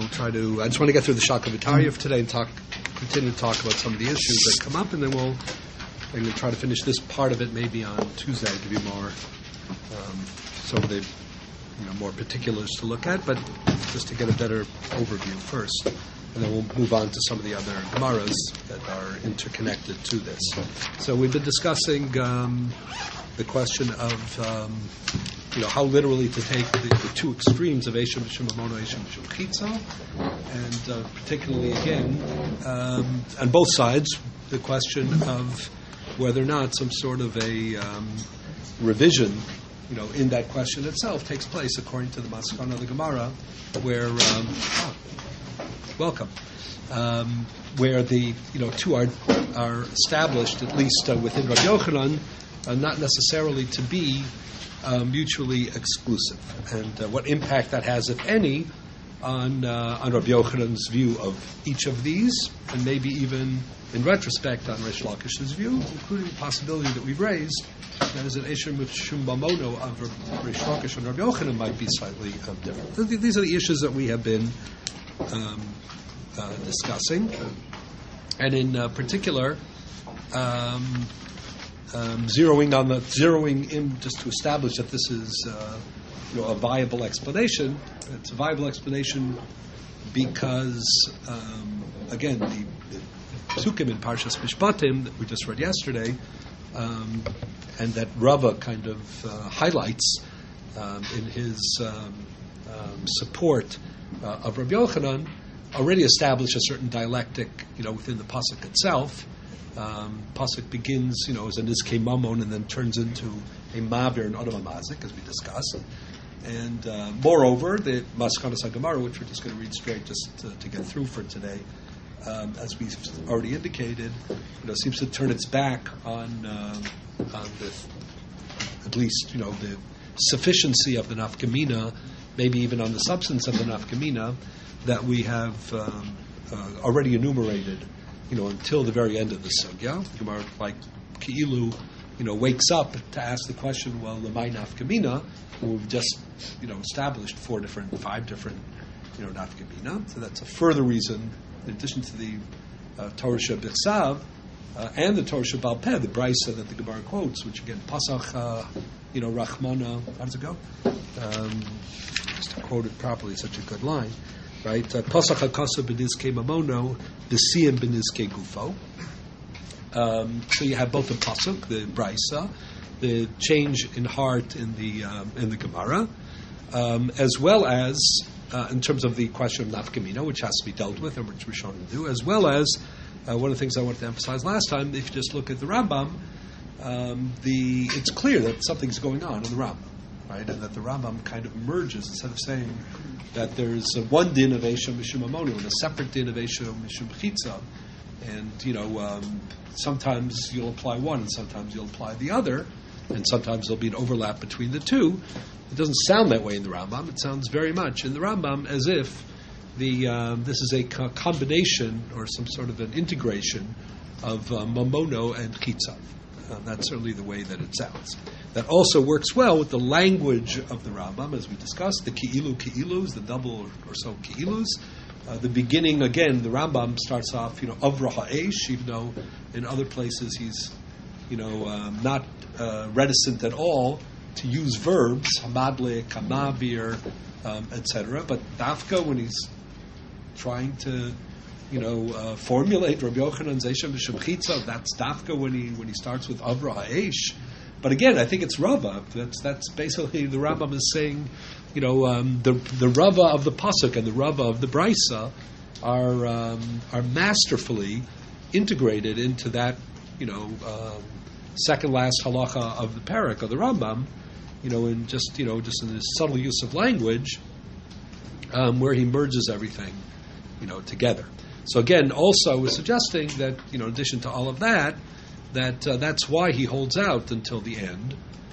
try to. I just want to get through the Shakavitaria for today and continue to talk about some of the issues that come up, and then I'm going to try to finish this part of it maybe on Tuesday, give you more some of the more particulars to look at, but just to get a better overview first, and then we'll move on to some of the other Gemaras that are interconnected to this. So we've been discussing the question of how literally to take the two extremes of Eisha Mishum Mamono, Eisha Mishum Chitza, and particularly again on both sides the question of whether or not some sort of a revision in that question itself takes place according to the Maskana of the Gemara, where where the two are established at least within Rabbi Yochanan, not necessarily to be mutually exclusive, and what impact that has, if any, on Rabbi Yochanan's view of each of these, and maybe even in retrospect on Reish Lakish's view, including the possibility that we've raised that is an Eisha Mishum Mamono of Reish Lakish and Rabbi Yochanan might be slightly different. These are the issues that we have been discussing, and in particular, zeroing in just to establish that this is a viable explanation. It's a viable explanation because again the Psukim in Parshas Mishpatim that we just read yesterday, and that Rava kind of highlights in his support of Rabbi Yochanan, already established a certain dialectic, within the pasuk itself. Pasuk begins, as a Nizkei Mamon, and then turns into a Mavir and Adam Amazik, as we discussed. And moreover, the Maskanas HaGemara, which we're just going to read straight just to get through for today, as we've already indicated, seems to turn its back on the, at least, the sufficiency of the nafkamina, maybe even on the substance of the nafkamina that we have already enumerated, until the very end of the sugya. Gemara, like Ki'ilu, wakes up to ask the question, well, the my nafkamina, we've just, established five different, nafkamina. So that's a further reason, in addition to the Torah Shebiksav and the Torah Shebal Peh, the Brisa that the Gemara quotes, which again, Pasach, Rachmana, how does it go? Just to quote it properly, such a good line, right? Pasach HaKasa b'nizkei mamono, b'siyim b'nizkei gufo. So you have both the Pasuk, the Brisa, the change in heart in the Gemara, as well as in terms of the question of nafkamina, which has to be dealt with and which we're shown to do, as well as one of the things I wanted to emphasize last time. If you just look at the Rambam, it's clear that something's going on in the Rambam, right, and that the Rambam kind of merges, instead of saying that there's one din of Eisha Mishum Mamono and a separate din of Eisha Mishum Chitza, and sometimes you'll apply one and sometimes you'll apply the other, and sometimes there'll be an overlap between the two. It doesn't sound that way in the Rambam. It sounds very much in the Rambam as if this is a combination or some sort of an integration of Mamono and Chitzav. That's certainly the way that it sounds. That also works well with the language of the Rambam, as we discussed, the Ki'ilus, the double or so Ki'ilus. The beginning, again, the Rambam starts off, Avra Ha'esh, even though in other places he's, not reticent at all to use verbs, hamadle, kamavir, etc. But Dafka, when he's trying to, formulate Rabbi Yochanan's Eisha Mishum Chitza, that's Dafka when he starts with Avra Ha'esh. But again, I think it's Rava. That's basically the Rambam is saying, the Rava of the Pasuk and the Rava of the Brisa are masterfully integrated into that, second last halacha of the parak of the Rambam, in just in this subtle use of language, where he merges everything, together. So again, also we're suggesting that, in addition to all of that, that's why he holds out until the end.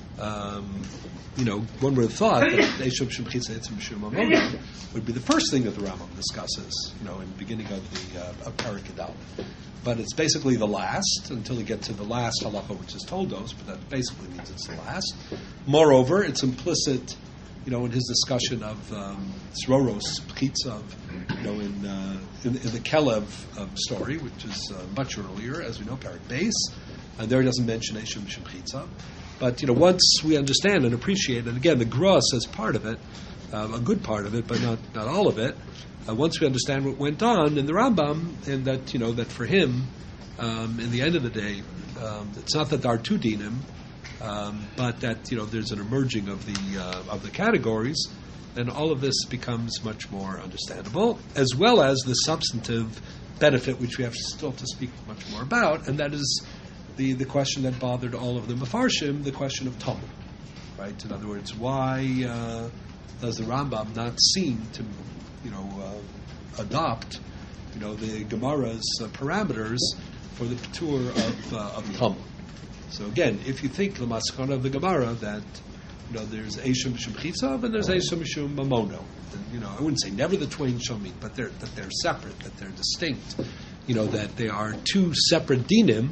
One would have thought that Eisha Mishum Chitza Eisha Mishum Mamono would be the first thing that the Rambam discusses, in the beginning of the Parak Yudalef. But it's basically the last, until you get to the last halacha, which is Toldos, but that basically means it's the last. Moreover, it's implicit in his discussion of Sroros, Pchitzav, in the Kelev story, which is much earlier, as we know, Parak Beis, and there he doesn't mention Eisha Mishum Pchitzav. But once we understand and appreciate, and again, the Gra says part of it, a good part of it, but not all of it. Once we understand what went on in the Rambam, and that that for him, in the end of the day, it's not that there are two dinim, but that there's an emerging of the categories, then all of this becomes much more understandable, as well as the substantive benefit, which we have still to speak much more about, and that is the question that bothered all of the Mefarshim, the question of Talmud, right? In other words, why does the Rambam not seem to adopt the Gemara's parameters for the Patur of Talmud? So again, if you think the Maskana of the Gemara that there's Eisha Mishum Pchitzav and there's Eisha Mishum Mamono, and, I wouldn't say never the twain shall meet, but they're separate, that they're distinct, that they are two separate dinim.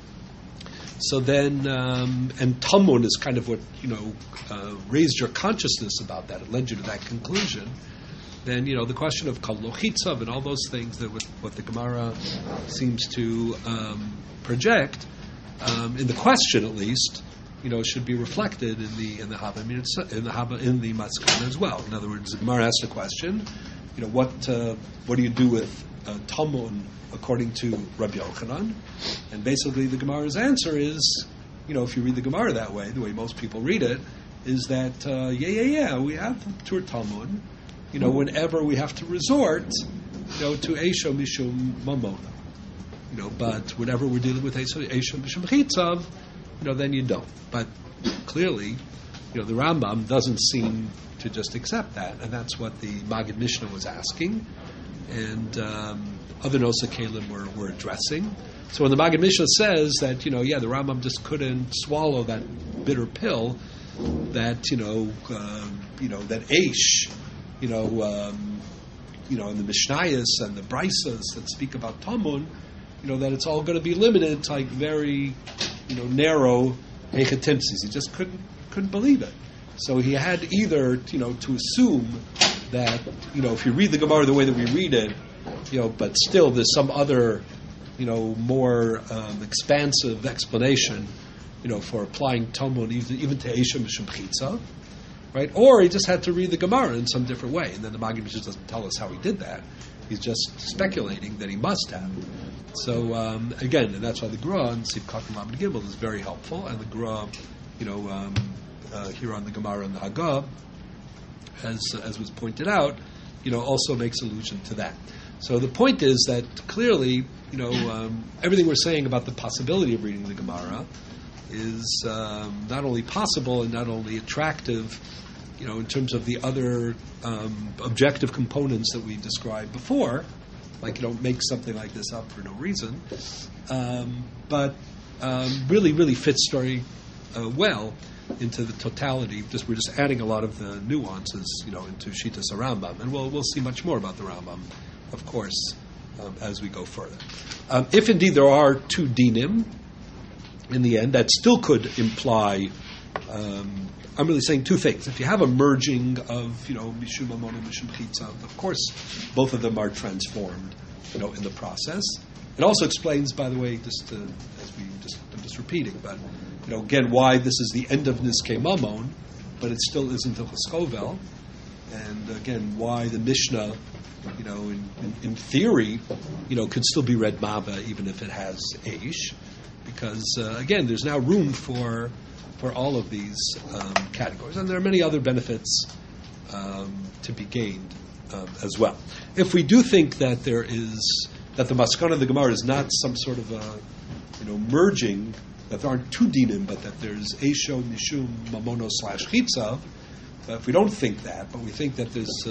So then, and Talmud is kind of what raised your consciousness about that. It led you to that conclusion. Then the question of Kol Lo Chitzav and all those things that what the Gemara seems to project. In the question, at least, should be reflected in the Haba, in the Maskana as well. In other words, the Gemara asks the question, what do you do with Talmud according to Rabbi Yochanan? And basically, the Gemara's answer is, if you read the Gemara that way, the way most people read it, is that we have Tur Talmud. Whenever we have to resort, to Eisha Mishum Mamona. But whenever we're dealing with Eisha Mishum Chitzav, then you don't. But clearly, the Rambam doesn't seem to just accept that, and that's what the Maggid Mishnah was asking, and other Nosa Kalim were addressing. So when the Maggid Mishnah says that, the Rambam just couldn't swallow that bitter pill, that that Eish, in the Mishnayos and the Brisas that speak about Talmud, that it's all going to be limited to very, narrow Hechatimsis. He just couldn't believe it. So he had either, to assume that, if you read the Gemara the way that we read it, but still there's some other, more expansive explanation, for applying Talmud even to Eisha Mishum Chitzav, right? Or he just had to read the Gemara in some different way, and then the Maggid Mishnah doesn't tell us how he did that. He's just speculating that he must have. So again, and that's why the Gra and Sif Katan Lamed Gimel is very helpful, and the Gra, here on the Gemara and the Haggah, as was pointed out, also makes allusion to that. So the point is that clearly, everything we're saying about the possibility of reading the Gemara is not only possible and not only attractive, in terms of the other objective components that we described before, like you don't make something like this up for no reason, but really, really fits very well into the totality. We're just adding a lot of the nuances, into Shitas Rambam, and we'll see much more about the Rambam, of course, as we go further. If indeed there are two dinim, in the end, that still could imply. I'm really saying two things. If you have a merging of, Mishum Mamon and Mishum Chitzav, of course, both of them are transformed, in the process. It also explains, by the way, I'm just repeating, but, again, why this is the end of Nizkei Mamon, but it still isn't a Choskovel. And, again, why the Mishnah, in theory, could still be read Mava, even if it has Eish. Because, again, there's now room for all of these categories. And there are many other benefits to be gained as well. If we do think that that the Maskana of the Gemara is not some sort of a, merging, that there aren't two dinim, but that there's Eisho, Mishum, Mamono / Chitzav, if we don't think that, but we think that there's,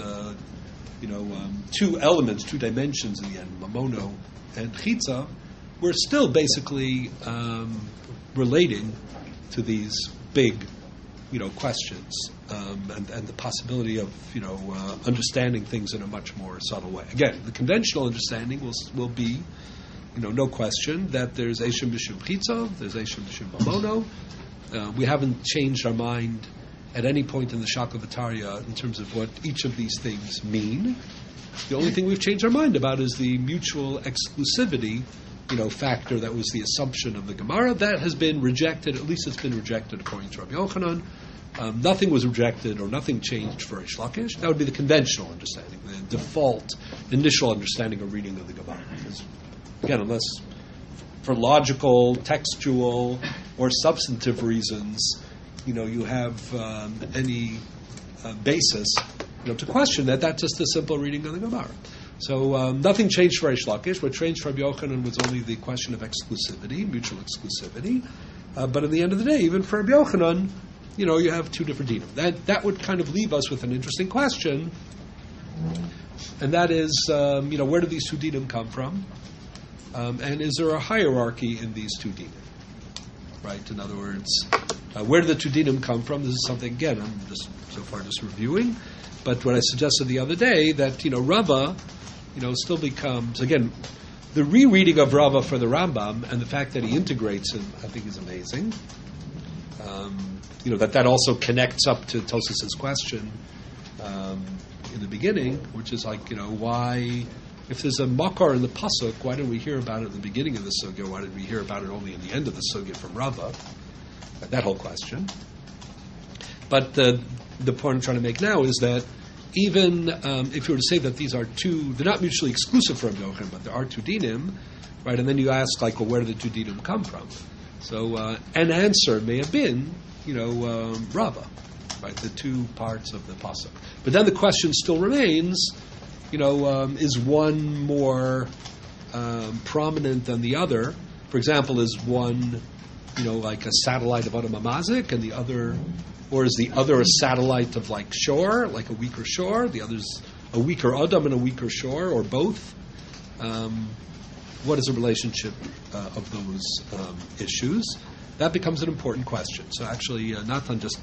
two elements, two dimensions in the end, Mamono and Chitzav, we're still basically relating to these big, questions and the possibility of, understanding things in a much more subtle way. Again, the conventional understanding will be, no question that there's Eisha Mishum Chitzav, there's Eisha Mishum Mamono. We haven't changed our mind at any point in the Shaklavattarya in terms of what each of these things mean. The only thing we've changed our mind about is the mutual exclusivity, factor that was the assumption of the Gemara. That has been rejected, at least it's been rejected according to Rabbi Yochanan. Nothing was rejected or nothing changed for Reish Lakish. That would be the conventional understanding, the default initial understanding or reading of the Gemara. Because, again, unless for logical, textual, or substantive reasons, you have any basis, to question that, that's just a simple reading of the Gemara. So nothing changed for Reish Lakish. What changed for Rabbi Yochanan was only the question of exclusivity, mutual exclusivity. But at the end of the day, even for Rabbi Yochanan, you have two different dinim. That would kind of leave us with an interesting question, and that is, where do these two dinim come from? And is there a hierarchy in these two dinim? Right? In other words, where do the two dinim come from? This is something, again, I'm just so far just reviewing. But what I suggested the other day, that, Rava, still becomes, again, the rereading of Rava for the Rambam and the fact that he integrates him, I think is amazing. That also connects up to Tosas's question in the beginning, which is like, why, if there's a makar in the pasuk, why didn't we hear about it at the beginning of the sugya? Why did we hear about it only in the end of the sugya from Rava? That whole question. But the point I'm trying to make now is that even if you were to say that these are two, they're not mutually exclusive for Rabbi Yochanan, but there are two dinim, right? And then you ask, where do the two dinim come from? So an answer may have been, Rava, right? The two parts of the pasuk. But then the question still remains, is one more prominent than the other? For example, is one, like a satellite of Adam Amazik, and the other, or is the other a satellite of Shor, like a weaker Shor? The other's a weaker Adam and a weaker Shor, or both? What is the relationship of those issues? That becomes an important question. So actually, Nathan just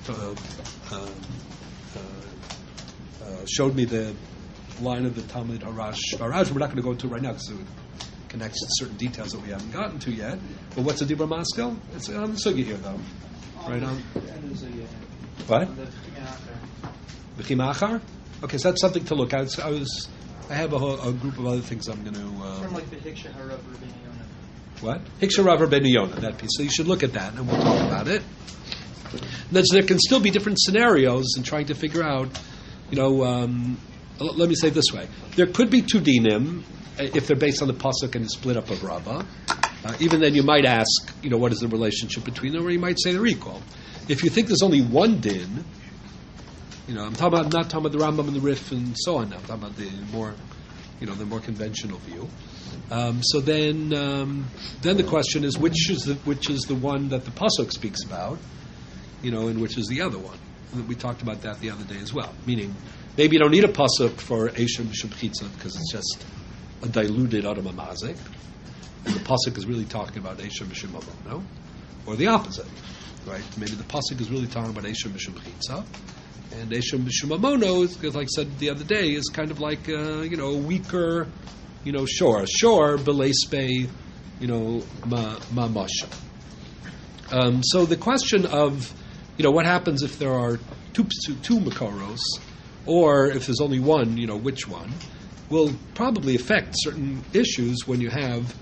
showed me the line of the Talmud Harash. We're not going to go into it right now because it connects to certain details that we haven't gotten to yet. But what's a Dibra Maskell? It's on the Sugi here, though. Right on. What? V'chimachar? Okay, so that's something to look at. I have a group of other things I'm going to... From the Hiksha Harav Rabbeinu Yonah. What? Hiksha Rav Rabbeinu Yonah, that piece. So you should look at that, and we'll talk about it. There can still be different scenarios in trying to figure out, let me say it this way. There could be two dinim, if they're based on the pasuk and the split up of Rava. Even then you might ask, what is the relationship between them, or you might say they're equal. If you think there's only one din, I'm not talking about the Rambam and the Rif and so on now. I'm talking about the more conventional view. So then the question is, which is the one that the pasuk speaks about, and which is the other one? And we talked about that the other day as well. Meaning, maybe you don't need a pasuk for Eisha Mishum Chitza because it's just a diluted Adam Amazik, and the pasuk is really talking about Eisha Mishum Amono, or the opposite, right? Maybe the pasuk is really talking about Eisha Mishum Chitza. And Eisha Mishum Amono, like I said the other day, is kind of like a weaker, Shor. Shor Belespe, Ma Masha. So the question of, what happens if there are two Makaros, or if there's only one, which one, will probably affect certain issues when you have,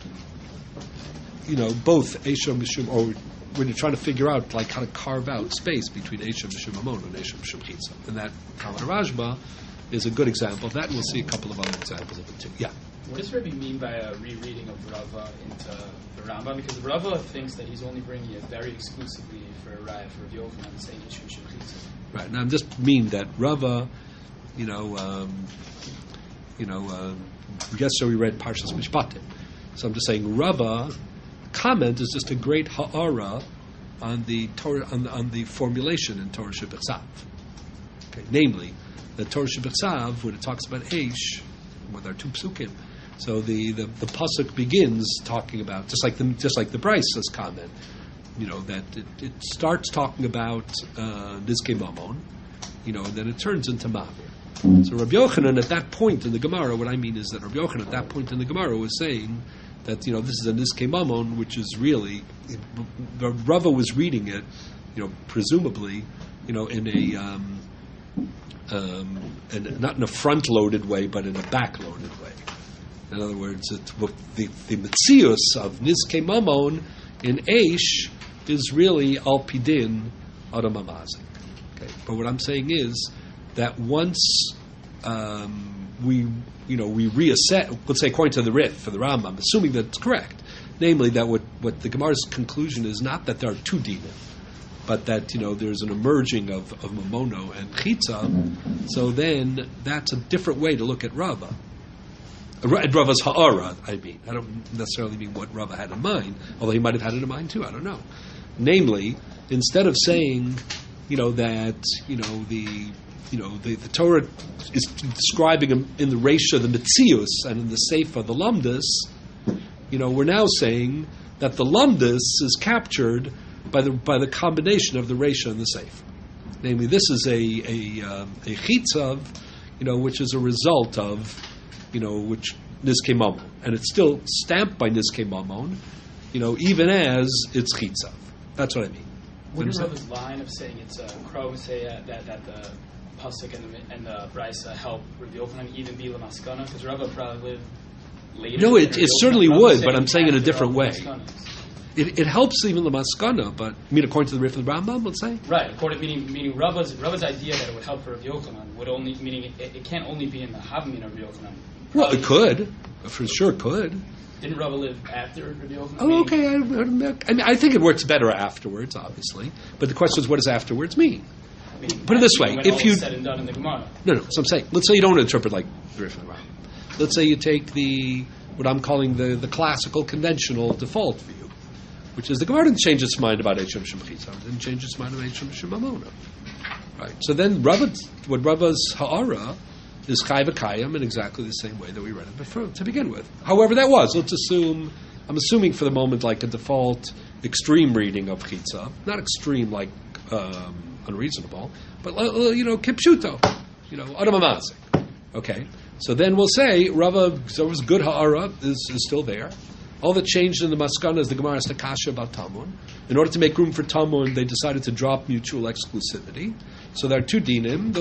both Eisha Mishum, or when you're trying to figure out how to carve out space between Eisha Mishum Amono and Eisha Mishum Chitza. And that Talmud Rashba is a good example of that, and we'll see a couple of other examples of it too. Yeah? What does Rebbe mean by a rereading of Rava into the Rambam? Because Rava thinks that he's only bringing it very exclusively for Raya, for Rabbi Yochanan, saying Eisha Mishum Chitza. Right, and I just mean that Rava, yesterday we read Parshas Mishpatim. So I'm just saying Rava comment is just a great ha'ara on the Torah, on the formulation in Torah Shebechsav. Okay, namely, the Torah Shebechsav, when it talks about Eish, with our two psukim, so the pasuk begins talking about just like the Bryce's comment, that it starts talking about Nizkei Mamon, and then it turns into Mavir. So Rabbi Yochanan at that point in the Gemara, what I mean is that Rabbi Yochanan at that point in the Gemara was saying that this is a Nizkei Mamon, which is really Rava was reading it, presumably in a and not in a front-loaded way, but in a back-loaded way. In other words, the Metzius of Nizkei Mamon in Eish is really Al Pidin Adam Amazik. Okay, but what I'm saying is that once we reassess, let's say according to the Rif for the Rambam, assuming that it's correct, namely that what the Gemara's conclusion is not that there are two dinim, but that there's an emerging of Mamono and Chitza, so then that's a different way to look at Rava. At Rava's Ha'ara, I mean. I don't necessarily mean what Rava had in mind, although he might have had it in mind too, I don't know. Namely, instead of saying, that, the Torah is describing in the Reisha the Metzius and in the Seifa the Lamdus, we're now saying that the Lamdus is captured by the combination of the Reisha and the Seifa. Namely, this is a Chitzav, which is a result of, which Nizkei Mamon. And it's still stamped by Nizkei Mamon, even as it's Chitzav. That's what I mean. Wouldn't Rava's line of saying it's a crow say that the Pasuk and the Brisa help Rabbi Yochanan even be Lamaskana? Because Rava probably lived later. No, it certainly would, but I'm saying in a different way. It helps even the Maskana, but according to the Rif of the Rambam, let's say? Right, meaning Rava's idea that it would help for Rabbi Yochanan would only, meaning it can't only be in the Havmin of Rabbi Yochanan. Well, it could. For sure could. Didn't Rava live after Rabbi Yochanan? Oh, okay. I think it works better afterwards, obviously. But the question is, what does afterwards mean? Put it this way. If you said and done in the Gemara. No. So I'm saying, let's say you don't interpret like the Rif of the Rambam. Let's say you take what I'm calling the classical, conventional default view, which is the Gemara didn't change its mind about Eisham Shem Chitza, didn't change its mind about Eisham Shem Mamona. Right. So then Rava's Ha'ara is Chai V'Kayim in exactly the same way that we read it before to begin with. However that was, I'm assuming for the moment like a default extreme reading of Chitza, not extreme like unreasonable, but Kipshuto, Adam Amazik. Okay. So then we'll say Rava's good Ha'ara is still there. All that changed in the Maskana is the Gemara has to kasha about Tamun. In order to make room for Tamun, they decided to drop mutual exclusivity. So there are two dinim.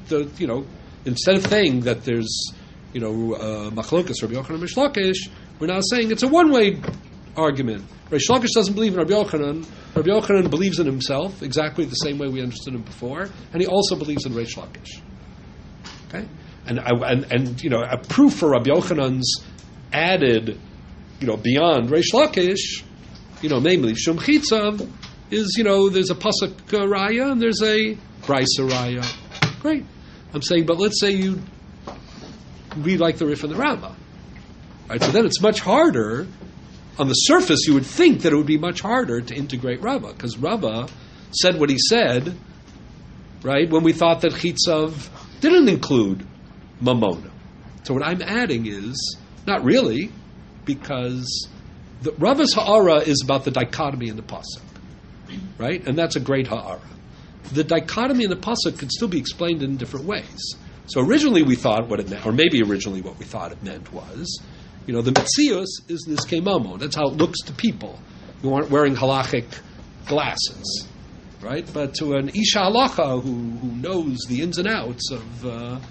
Instead of saying that there's, Machlokas, Rabbi Yochanan, Rish Lakish, we're now saying it's a one-way argument. Rish Lakish doesn't believe in Rabbi Yochanan. Rabbi Yochanan believes in himself exactly the same way we understood him before, and he also believes in Rish Lakish. Okay, and a proof for Rabbi Yochanan's added, beyond Rish Lakish, namely Shum Chitzav, is there's a pasuk raya and there's a brisa raya. Great. I'm saying, but let's say you read like the Rif and the Rambam. Right? So then it's much harder. On the surface, you would think that it would be much harder to integrate Rava, because Rava said what he said, right, when we thought that Chitzav didn't include Mamona. So what I'm adding is, not really, because Rava's Ha'ara is about the dichotomy in the Pasuk, right? And that's a great Ha'ara. The dichotomy in the pasuk could still be explained in different ways. So originally we thought what it meant, or maybe originally what we thought it meant was, the Metzius is Nizkei Mamon. That's how it looks to people who aren't wearing halachic glasses, right? But to an Isha Halacha who knows the ins and outs of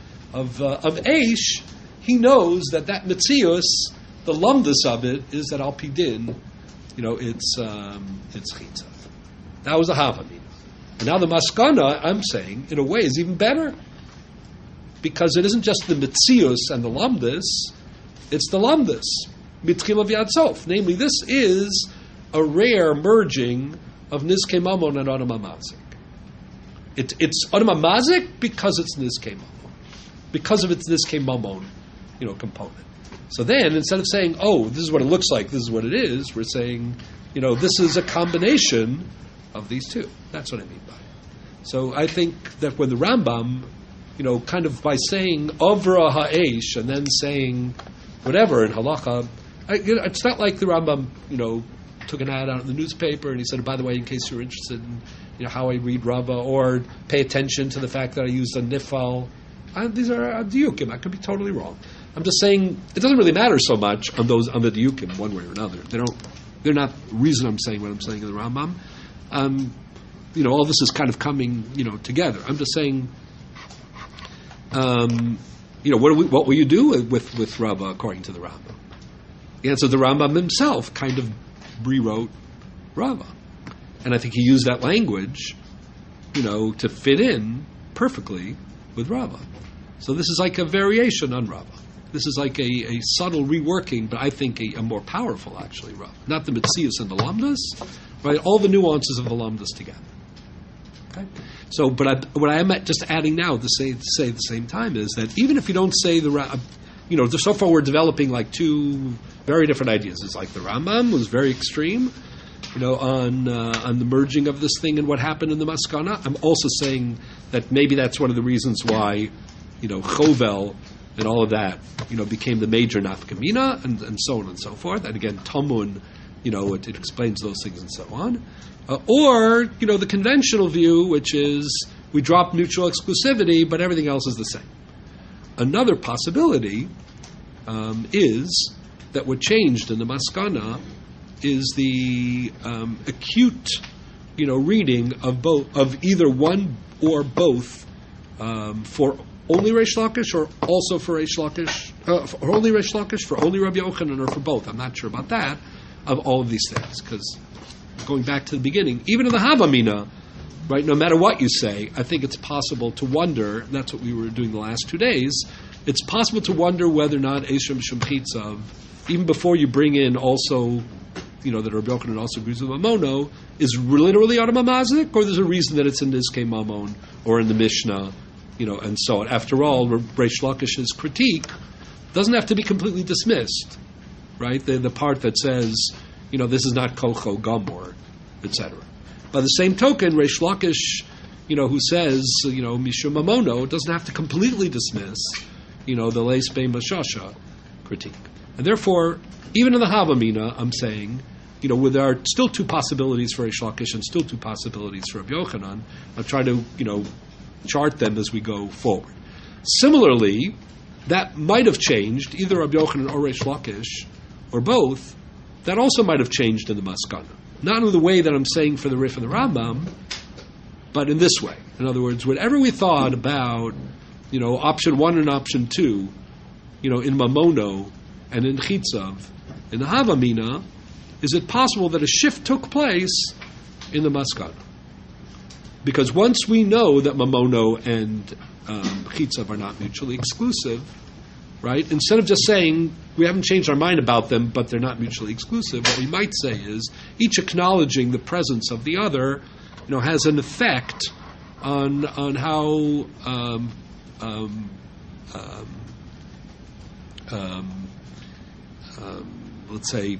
Eish, he knows that Metzius, the lumdus of it, is that Al Pidin, it's Chitzav. That was the Havamina. And now the Maskana, I'm saying, in a way, is even better. Because it isn't just the Metzius and the Lamdus, it's the Lamdus. Mitchila v'yad sof. Namely, this is a rare merging of Nizkei Mamon and Adam Amazik. It's Adam Amazik because it's Nizkei Mamon. Because of its Nizkei Mamon, component. So then, instead of saying, this is what it looks like, this is what it is, we're saying, this is a combination of these two. That's what I mean by it. So I think that when the Rambam, kind of by saying Avra Ha'esh and then saying whatever in Halacha, it's not like the Rambam, took an ad out in the newspaper and he said, by the way, in case you're interested in how I read Rava, or pay attention to the fact that I used a nifal. These are diukim. I could be totally wrong. I'm just saying it doesn't really matter so much on the diukim one way or another. They're not the reason I'm saying what I'm saying in the Rambam. all this is kind of coming, together. I'm just saying, what will you do with Rava according to the Rambam? The answer, the Rambam himself kind of rewrote Rava, and I think he used that language, to fit in perfectly with Rava. So this is like a variation on Rava. This is like a subtle reworking, but I think a more powerful, actually, Rava. Not the Metzius and the Lamdas, right? All the nuances of the Lamdas together. Okay. So, what I am just adding now to say at the same time is that even if you don't say so far we're developing like two very different ideas. It's like the Rambam was very extreme, on the merging of this thing and what happened in the Maskana. I'm also saying that maybe that's one of the reasons why, Chovel and all of that, became the major nafkamina and so on and so forth. And again, Tamun, it explains those things and so on. Or, the conventional view, which is we drop mutual exclusivity, but everything else is the same. Another possibility is that what changed in the Maskana is the acute, reading of either one or both for only Reish Lakish or also for Reish Lakish, for only Reish Lakish, for only Rabbi Yochanan, or for both. I'm not sure about that, of all of these things, because going back to the beginning, even in the Havamina, right, no matter what you say, I think it's possible to wonder, and that's what we were doing the last 2 days, it's possible to wonder whether or not Eisham Shemchitzav, even before you bring in also, that Rabbi Yochanan also agrees with Mamono, is literally on a Mamazik, or there's a reason that it's in Nizkei Mamon, or in the Mishnah, and so on. After all, Reish Lakish's critique doesn't have to be completely dismissed, right? The part that says, this is not Kocho Gamor, etc. By the same token, Reish Lakish, who says, Mishum Mamono, doesn't have to completely dismiss, the Leis Bein Bashasha critique. And therefore, even in the Havamina, I'm saying, there are still two possibilities for Reish Lakish and still two possibilities for Rabbi Yochanan. I'll try to, chart them as we go forward. Similarly, that might have changed, either Rabbi Yochanan or Reish Lakish, or both, that also might have changed in the Maskana. Not in the way that I'm saying for the Rif and the Rambam, but in this way. In other words, whatever we thought about, option 1 and option 2, in Mamono and in Chitzav, in the Havamina, is it possible that a shift took place in the Maskana? Because once we know that Mamono and Chitzav are not mutually exclusive, right? Instead of just saying we haven't changed our mind about them, but they're not mutually exclusive, what we might say is each acknowledging the presence of the other, has an effect on how let's say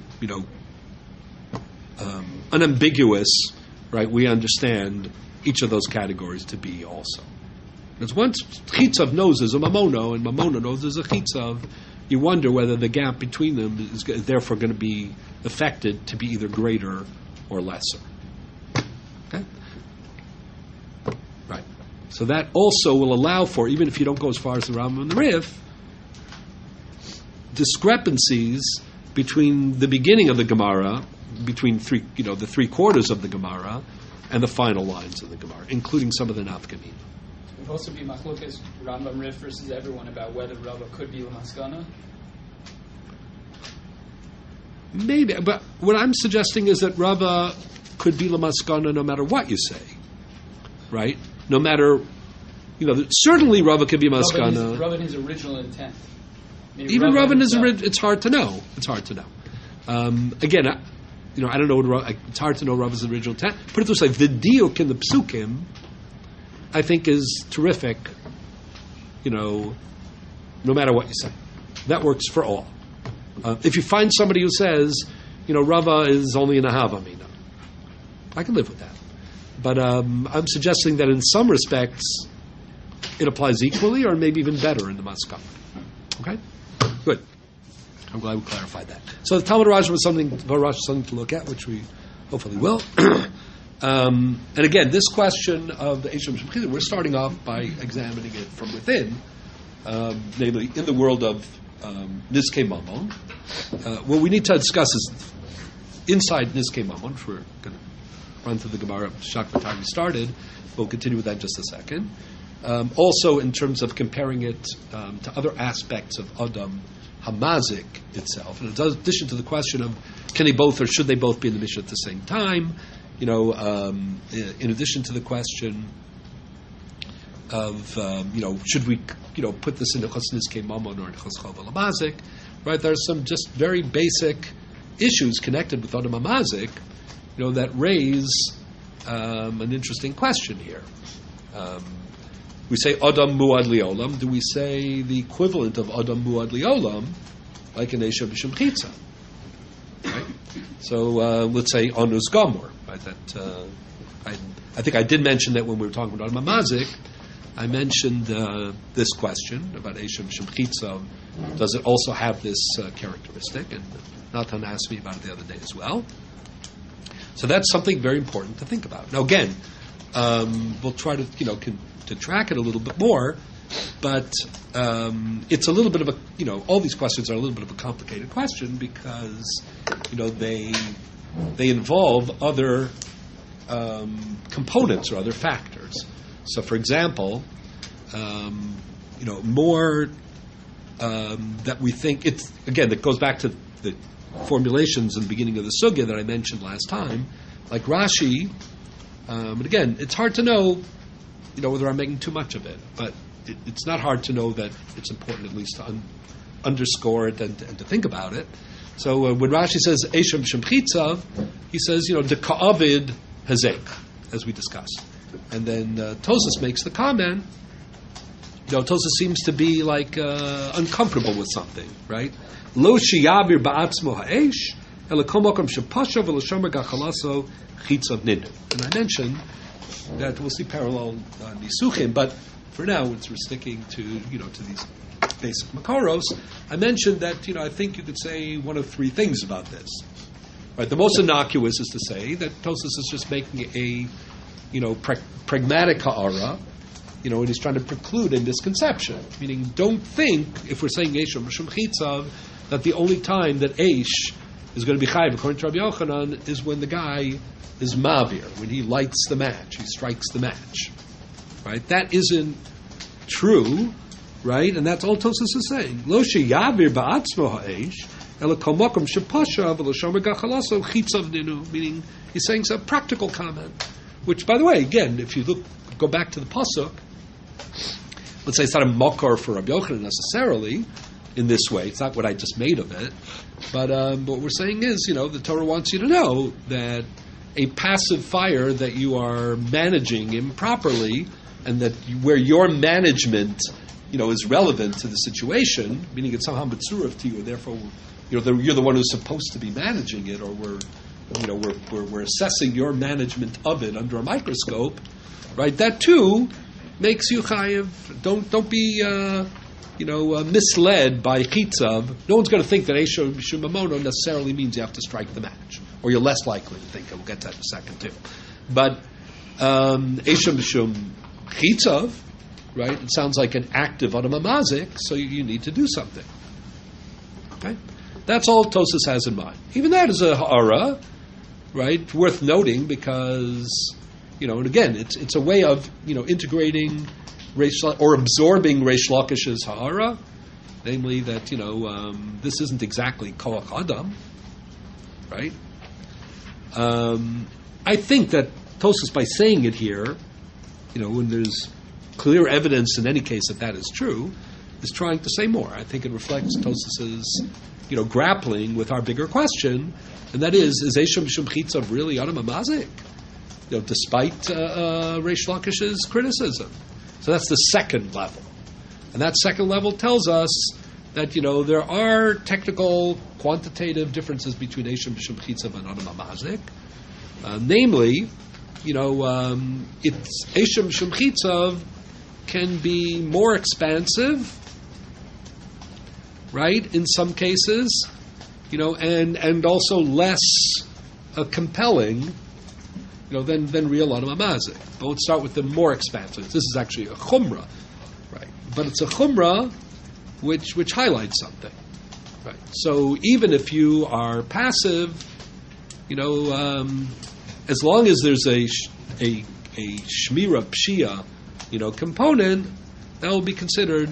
unambiguous, right? We understand each of those categories to be also. Because once Chitzav knows there's a Mamono and Mamono knows there's a Chitzav, you wonder whether the gap between them is therefore going to be affected to be either greater or lesser. Okay? Right. So that also will allow for, even if you don't go as far as the Rambam and the Rif, discrepancies between the beginning of the Gemara, between the 3 quarters of the Gemara, and the final lines of the Gemara, including some of the Nafkamina. It would also be Machlokas, Rambam Rif versus everyone about whether Rava could be Lamaskana? Maybe, but what I'm suggesting is that Rava could be Lamaskana no matter what you say, right? No matter, certainly Rava could be Maskana. Rava in his original intent. Even Rava in his original, it's hard to know. It's hard to know. Again, I don't know. It's hard to know Rava's original intent. Put it this way: the diuk in the psukim, I think, is terrific. No matter what you say, that works for all. If you find somebody who says, Rava is only in a Havamina, I can live with that. But I'm suggesting that in some respects, it applies equally, or maybe even better in the Maskana. Okay, good. I'm glad we clarified that. So the Talmud Raj was something to look at, which we hopefully will. And again, this question of the Eisham Shemchitzav, we're starting off by examining it from within, namely in the world of Nizkei Mamon. What we need to discuss is inside Nizkei Mamon, if we're going to run through the Gemara Shak time we started. We'll continue with that in just a second. Also, in terms of comparing it to other aspects of Adam Hamazik itself, in addition to the question of can they both or should they both be in the Mishnah at the same time, in addition to the question of should we put this in the Chosnis Mamon or in Choschav Hamazik, right? There are some just very basic issues connected with Adam Hamazik, that raise an interesting question here. We say Adam Muad Liolam. Do we say the equivalent of Adam Muad Liolam, like in Esha B'Shem Chitza? Right? So let's say Onus Gomor. Right? That I think I did mention that when we were talking about Adam Hamazik. I mentioned this question about Esha B'Shem Chitza. Does it also have this characteristic? And Nathan asked me about it the other day as well. So that's something very important to think about. Now again, we'll try to to track it a little bit more, but it's a little bit of a all these questions are a little bit of a complicated question because they involve other components or other factors. So for example, more that we think it's again that goes back to the formulations in the beginning of the sugya that I mentioned last time, like Rashi. But again, it's hard to know, whether I'm making too much of it. But it's not hard to know that it's important at least to underscore it and to think about it. So when Rashi says Eshem Shem Chitzav, he says, the Ka'avid Hazek, as we discussed. And then Tosas makes the comment, Tosas seems to be like uncomfortable with something, right? Lo sheyavir ba'atzmo ha'esh, ela kol makom shepasha v'loshomer gachalaso chitzav ninu. And I mentioned that we'll see parallel nisuchim, but for now, we're sticking to to these basic makaros. I mentioned that I think you could say one of three things about this. Right, the most innocuous is to say that Tosas is just making a pragmatic ha'ara. And he's trying to preclude a misconception. Meaning, don't think, if we're saying Eish or Mishum Chitzav, that the only time that Eish is going to be Chayiv, according to Rabbi Yochanan, is when the guy is Mavir, when he lights the match, he strikes the match. Right? That isn't true, right? And that's all Tosas is saying. Lo sheyavir ba'atzmo ha'eish, ela kol makom shepasha v'lo shomer gachalaso chitzav ninu, meaning he's saying some practical comment. Which, by the way, again, if you go back to the pasuk, let's say it's not a makar for Rabbi Yochanan necessarily in this way. It's not what I just made of it. But what we're saying is, the Torah wants you to know that a passive fire that you are managing improperly, and that where your management, is relevant to the situation, meaning it's somehow mitzurav to you, and therefore, you're the one who's supposed to be managing it, or we're assessing your management of it under a microscope, right? That too makes you chayiv. Don't be misled by chitzav. No one's going to think that Esha Mishum Mamono necessarily means you have to strike the match, or you're less likely to think it. We'll get to that in a second too. But Esha Mishum Chitzav, right? It sounds like an active Adam Hamazik, so you need to do something. Okay, that's all Tosas has in mind. Even that is a ha'ara, right? Worth noting because and again, it's a way of integrating or absorbing Reish Lakish's ha'ara, namely that this isn't exactly koach adam, right? I think that Tosas, by saying it here, when there's clear evidence in any case that is true, is trying to say more. I think it reflects Tosas's grappling with our bigger question, and that is Eshem Mishum Chitzav really Adam Hamazik? Despite Reish Lakish's criticism. So that's the second level. And that second level tells us that, there are technical, quantitative differences between Eshem Mishum Chitzav and Adam Hamazik. Namely, it's Eshem Mishum Chitzav can be more expansive, right, in some cases, and also less compelling, than real Adam Hamazik. But let's start with the more expansive. This is actually a chumrah, right? But it's a chumrah which highlights something, right? So even if you are passive, as long as there's a shmira pshia, component, that will be considered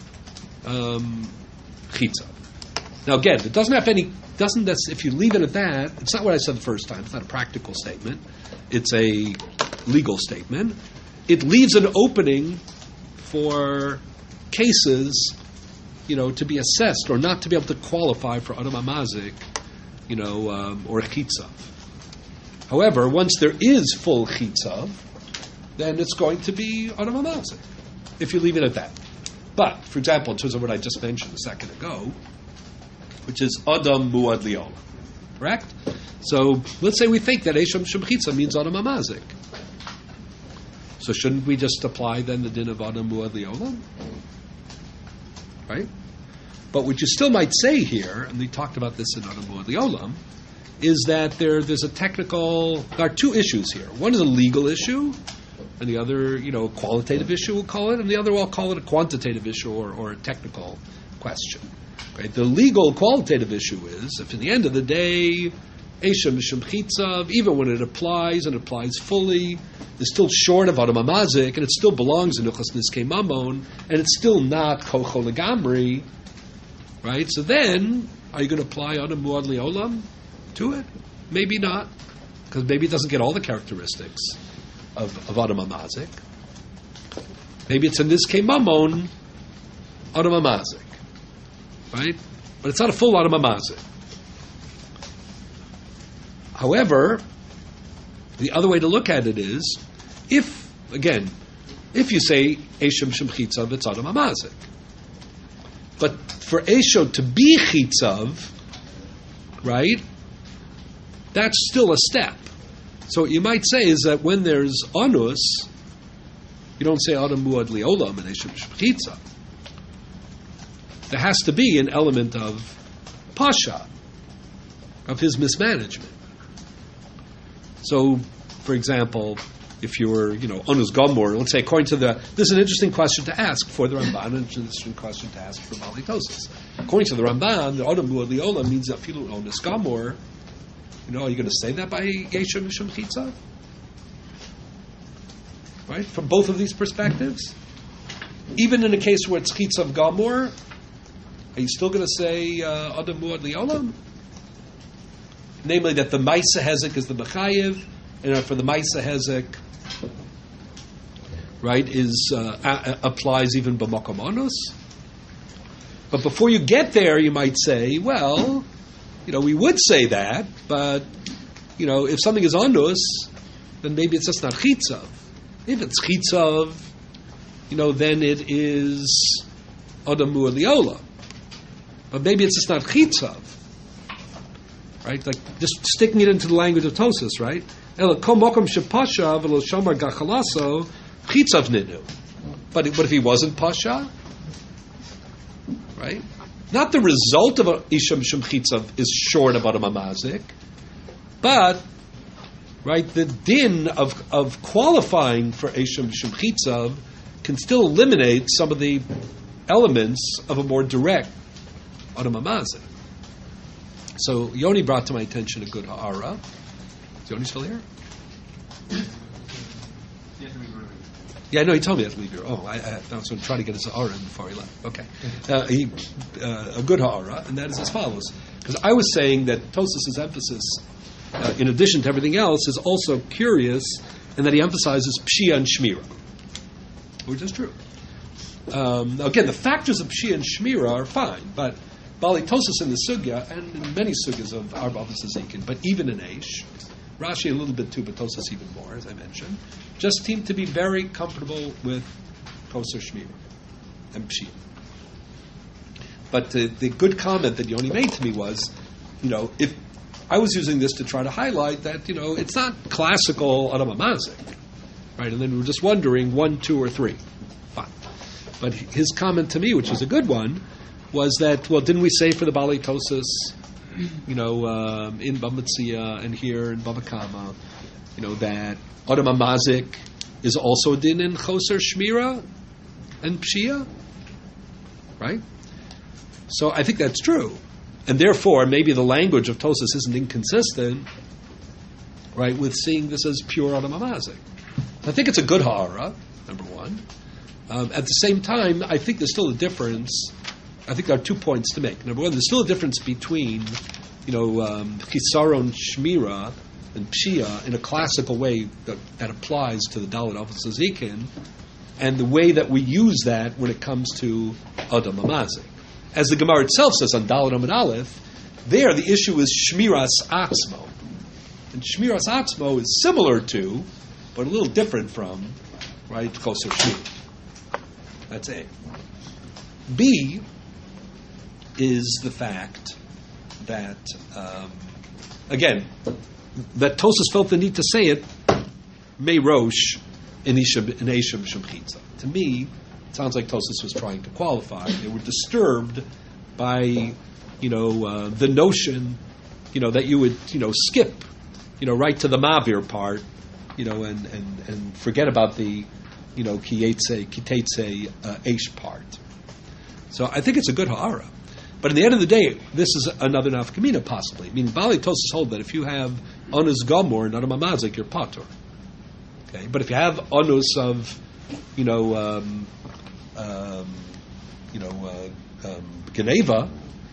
chitza. Now again, it doesn't have any. If you leave it at that, it's not what I said the first time. It's not a practical statement. It's a legal statement. It leaves an opening for cases, to be assessed or not to be able to qualify for Adam Amazik, or Chitzav. However, once there is full Chitzav, then it's going to be Adam Amazik, if you leave it at that. But, for example, in terms of what I just mentioned a second ago, which is Adam Muad Liolam, correct? So, let's say we think that Esham Shem Chitza means Adam Amazik. So shouldn't we just apply then the din of Adam Muad Liolam? Right? But what you still might say here, and we talked about this in Adam Muad Liolam, is that there's a technical. There are two issues here. One is a legal issue, and the other, a qualitative issue, we'll call it, and the other we'll call it a quantitative issue or a technical question. Right? The legal qualitative issue is, if at the end of the day, Eshem Mishum Chitzav, even when it applies and applies fully, is still short of Adam Amazik, and it still belongs in Uchas Niskei Mamon, and it's still not Kocho Legamri, right? So then, are you going to apply Adam Muad Liolam to it? Maybe not, because maybe it doesn't get all the characteristics of Adam Amazik. Maybe it's a Niskei Mamon Adam Amazik, right? But it's not a full Adam Amazik. However, the other way to look at it is, if you say Eshem Shem Chitzav, it's Adam Amazik. But for Esho to be Chitzav, right, that's still a step. So what you might say is that when there's Anus, you don't say Adam Muad Liolam and Eshem Shem Chitzav. There has to be an element of Pasha, of his mismanagement. So, for example, if you were, Onus Gomor, let's say, according to this is an interesting question to ask for the Ramban, and an interesting question to ask for Bali Tosis. According to the Ramban, the Adam Muad Liolam means that Filu Onus Gomor. Are you going to say that by Yeshem Mishum Chitza? Right? From both of these perspectives? Even in a case where it's Chitza of Gomor, are you still going to say Adam Muad Liolam? Namely, that the Maisa Hezek is the Mechayev, and for the Maisa Hezek, right, applies even b'makom anus. But before you get there, you might say, well, we would say that, but if something is anus, then maybe it's just not chitzav. If it's chitzav, then it is Adam Muad Liolam. But maybe it's just not chitzav. Right, like just sticking it into the language of Tosis, right? But if he wasn't pasha, right? Not the result of a Isham Shum Chitzav is short of Adam Amazik, but right, the din of qualifying for Isham Shum Chitzav can still eliminate some of the elements of a more direct Adam Amazik. So Yoni brought to my attention a good ha'ara. Is Yoni still here? Yeah, no, he told me I had to leave here. Oh, I was going to try to get his ha'ara before he left. Okay. A good ha'ara, and that is as follows. Because I was saying that Tosas' emphasis, in addition to everything else, is also curious, and that he emphasizes Pshia and Shmira, which is true. Again, the factors of Pshia and Shmira are fine, but Bali Tosis in the Sugya, and in many Sugyas of Arba V'Sazikin, but even in Eish, Rashi a little bit too, but Tosis even more, as I mentioned, just seem to be very comfortable with Koser Shmira and Pshia. But the good comment that Yoni made to me was, if I was using this to try to highlight that, it's not classical Adam Amazik, right? And then we're just wondering 1, 2, or 3. Fine. But his comment to me, which is a good one, was that, well, didn't we say for the Bali Tosis, in Bamatzia and here in Bava Kama, that Adam Amazik is also din in Choser Shmira and Pshia? Right? So I think that's true. And therefore, maybe the language of Tosis isn't inconsistent, right, with seeing this as pure Adam Amazik. I think it's a good ha'ara, number one. At the same time, I think there's still a difference. I think there are 2 points to make. Number one, there's still a difference between, chisaron shmira and pshia in a classical way that applies to the Dalet Avos Zazikin, and the way that we use that when it comes to Adam Amazik. As the Gemara itself says on Dalet Amud Aleph, there the issue is shmiras atzmo. And shmiras atzmo is similar to, but a little different from, right, choser shmir. That's A. B is the fact that, again, that Tosas felt the need to say it, Mei Rosh in Eisham Shemchitza. To me, it sounds like Tosas was trying to qualify. They were disturbed by, the notion, that you would, skip, right to the Mavir part, and forget about the, Kitetse Eish part. So I think it's a good ha'ara. But at the end of the day, this is another nafkamina possibly. Meaning, Bali Tosas hold that if you have onus gomor and adam amazik, you're patur. Okay, but if you have onus of, geneva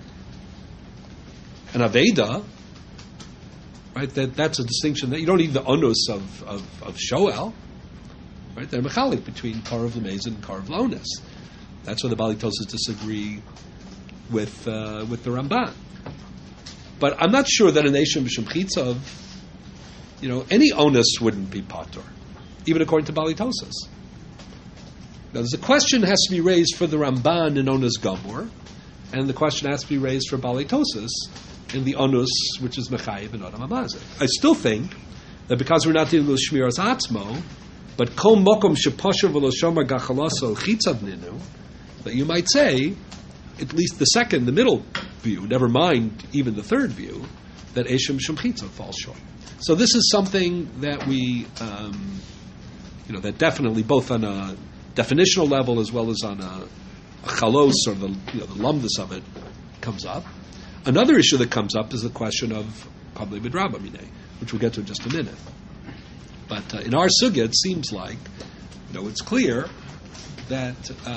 and aveda, right? That's a distinction that you don't need the onus of shoel. Right? They're mechalik between karav lemez and karav lonis. That's where the Bali Tosas disagree with the Ramban. But I'm not sure that in Eisham B'Shem Chitzav, any onus wouldn't be patur, even according to Bali Tosas. Now, there's a question that has to be raised for the Ramban in onus Gomor, and the question has to be raised for Bali Tosas in the onus, which is Mechayiv and Adam Amazik. I still think that because we're not dealing with Shmiras Atzmo, but Kol Mokom Shepasher V'Lo Shomer Gachalaso Chitzav Ninu, that you might say, at least the middle view, never mind even the third view, that Eisham Shemchitza falls short. So this is something that we, that definitely both on a definitional level as well as on a chalos or the lumdus of it comes up. Another issue that comes up is the question of Kamlei B'Draba Minei, which we'll get to in just a minute. But in our sugya, it seems like, it's clear that,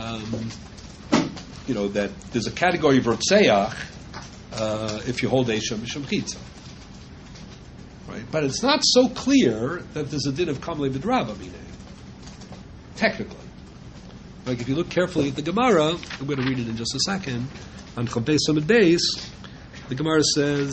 that there's a category of Rotzeach if you hold Eisham Shemchitza. Right? But it's not so clear that there's a din of Kamlei B'Draba Minei. Technically. Like if you look carefully at the Gemara, I'm going to read it in just a second, on Chav Beis Amud Beis, the Gemara says,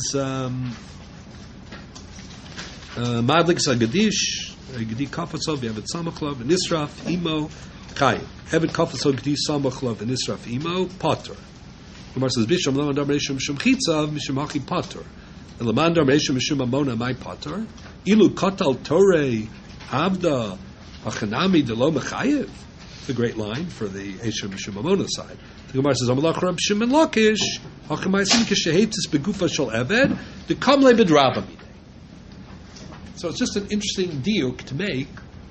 Madlik Sagadish, Gedi Kafatzov, Yevet Samachlov, Nisraf, Imo, Chayim. Hevet Kafatzov, Gedi Samachlov, Nisraf, Imo, Pater. Gemara says, Bisham, Lamandar, Meshim, Shemchitzav, Mishim Haki, Pater. And Lamandar, Meshim, Mishim, Amona, my Pater. Ilu Katal Torei, Havda, Hachanami, Delo Mechayev. The great line for the Eisham Mishim Amona side. The Gemara says, Amalach Rab Shimon Lakish, Hachamaisim Kishehetis Begufa Shal Eved, the Kamlei B'Draba Minei. So it's just an interesting diuk to make.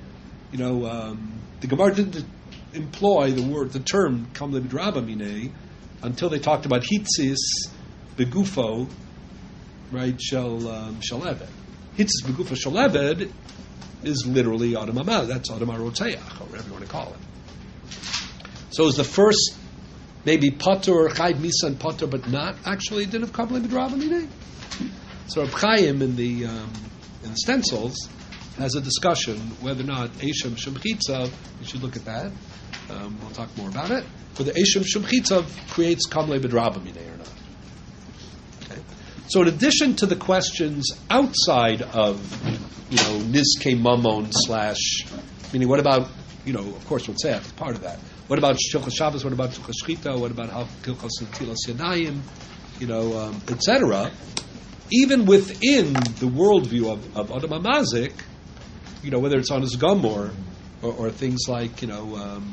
The Gemara didn't employ the term Kamlei B'Draba Minei until they talked about Hitzis Begufo, right? Shal Eved. Hitzis Begufo Shal Eved is literally Adam Amad. That's Adam Arotzeach, or whatever you want to call it. So is the first maybe Patur, Chayv Misa and Patur, but not actually a din of Kamlei B'Draba Minei? So Reb Chaim in the stencils has a discussion whether or not Eisham Shemchitzav, you should look at that. We'll talk more about it. Whether Eisham Shemchitzav creates Kamlei B'Draba Minei or not. Okay. So in addition to the questions outside of Nizkei Mamon / meaning what about of course Rotzeach is part of that. What about Shilchos Shabbos? What about Shilchos Shchita? What about Hilchos Netilas Yadayim? Etc. Even within the worldview of Adam Amazik, whether it's on his Gomor or things like Adam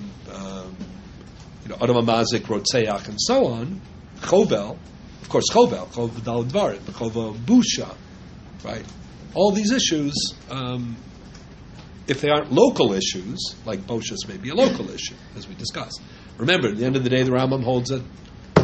Amazik, Rotzeach, and so on, Chovel, of course Chovel Daled Dvarim, Chovel Busha, right? All these issues, if they aren't local issues, like Boshas may be a local issue, as we discussed. Remember, at the end of the day, the Rambam holds that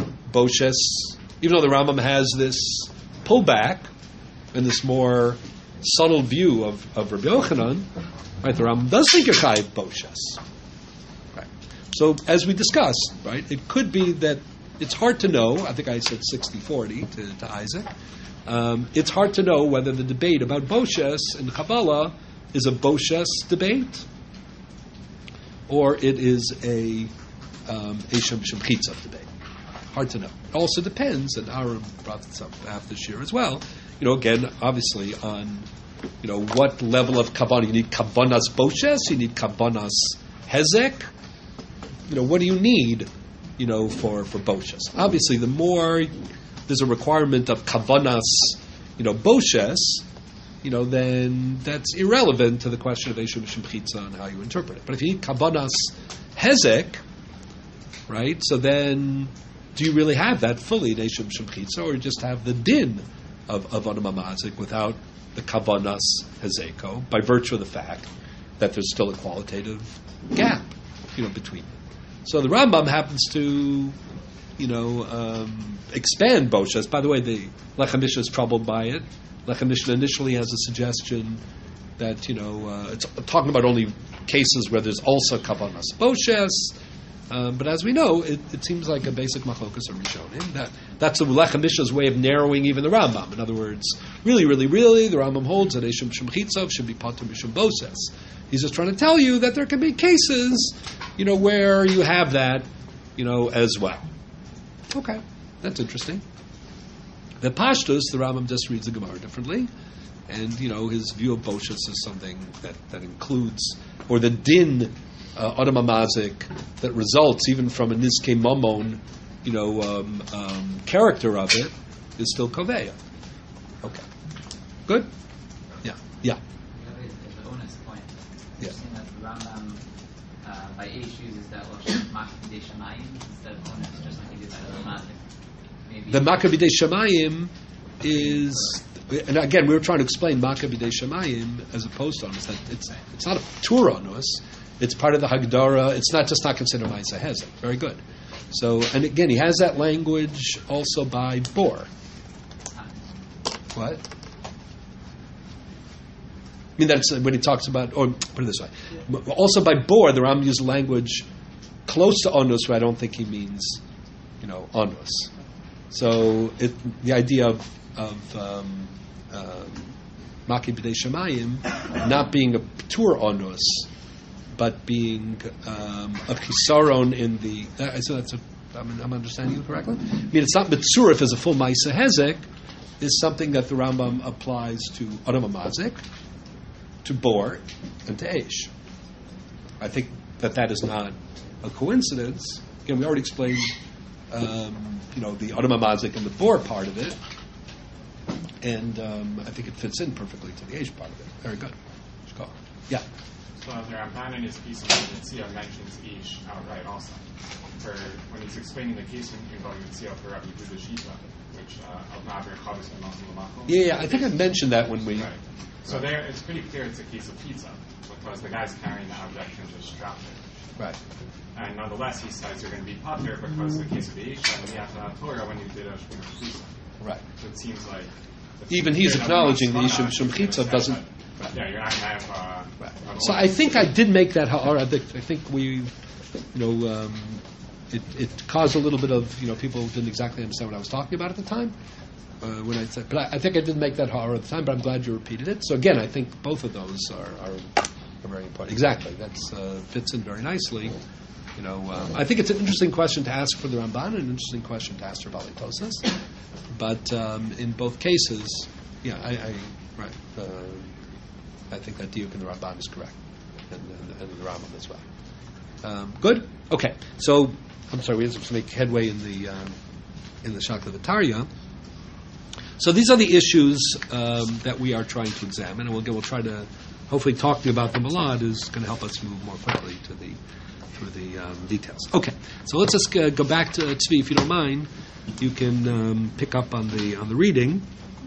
Boshas, even though the Rambam has this pullback and this more, subtle view of Rabbi Yochanan, right? The Rambam does think you're chayiv boshes. Right. So as we discussed, right, it could be that it's hard to know. I think I said 60-40 to Isaac. It's hard to know whether the debate about boshes in Kabbalah is a boshes debate or it is a Shem Chitzav debate. Hard to know. It also depends, and Aaron brought this up after this year as well. Again, obviously on what level of kabbalah you need. Kabbanas boshes, you need kabbanas hezek. What do you need? For boshes. Obviously, the more there's a requirement of kabbanas, boshes, then that's irrelevant to the question of Eishem Mishum Chitza and how you interpret it. But if you need kabbanas hezek, right? So then, do you really have that fully in Eishem Mishum Chitza, or you just have the din of Adam Amazik without the kabbanas hezeko by virtue of the fact that there's still a qualitative gap, between them. So the Rambam happens to, expand boshes. By the way, the Lechem Mishnah is troubled by it. Lechem Mishnah initially has a suggestion that it's talking about only cases where there's also kabbanas boshes. But as we know, it seems like a basic machlokas or rishonim. That's the Lechem Mishnah's way of narrowing even the Rambam. In other words, really, the Rambam holds that Eishem Mishum Chitzav should be patur mishum boshes. He's just trying to tell you that there can be cases, where you have that, as well. Okay, that's interesting. The Pashtus, the Rambam just reads the Gemara differently, and his view of boshes is something that includes, or the din Adam Amazik that results even from a Nizkei Mamon, character of it is still Koveya. Okay, good. Yeah. The onus point. Yeah. Interesting that the Rambam by Eish uses that Lashon Makabidei Shamayim instead of onus, just like he did by the Maybe The Makabidei Shamayim is, and again, we were trying to explain Makabidei Shamayim as opposed to onus. That it's not a Torah onus. It's part of the Hagdara. It's not considered Ma'aseh Hezek. Very good. So, and again, he has that language also by Bor. What? I mean, that's when he talks about, or put it this way. Also by Bor, the Rambam used language close to onus, where I don't think he means, onus. So the idea of Maki B'dei Shemayim not being a P'tur onus, but being a chisaron in the. So that's I'm understanding you correctly. I mean, it's not Mitzurif as a full Ma'aseh Hezek is something that the Rambam applies to Adam Amazik, to Bor, and to Eish. I think that is not a coincidence. Again, we already explained, the Adam Amazik and the Bor part of it, and I think it fits in perfectly to the Eish part of it. Very good. Yeah. So the Ramban in his piece on Yitzhak mentions Eish outright also. For when he's explaining the case involving Yitzhak for Rabbi Yehuda Shita, which Al-Naber Chavos and Masim L'Machol. Yeah, I think I mentioned that when we. Right. So there, it's pretty clear it's a case of pizza, because the guy's carrying the object and just dropped it. Right. And nonetheless, he says you're going to be patur because the case of the Isha and the Yata Torah when you did a Shemir pizza. Right. So it seems like even he's acknowledging the Isha Mishum Chitzav doesn't. Right. Yeah, you're not going to have. Right. So I think I did make that ha'ara. I think we, it caused a little bit of people didn't exactly understand what I was talking about at the time. When I said, but I think I did make that ha'ara at the time. But I'm glad you repeated it. So again, I think both of those are very important. Exactly, that fits in very nicely. I think it's an interesting question to ask for the Ramban, and an interesting question to ask for Bali Tosas. But in both cases, I think that diuk in the Ramban is correct, and the Rambam as well. Good. Okay. So I'm sorry, we have to make headway in the Shakla V'Tarya. So these are the issues that we are trying to examine, and we'll try to hopefully talking about them a lot is going to help us move more quickly through the details. Okay, so let's just go back to Tzvi, if you don't mind. You can pick up on the reading.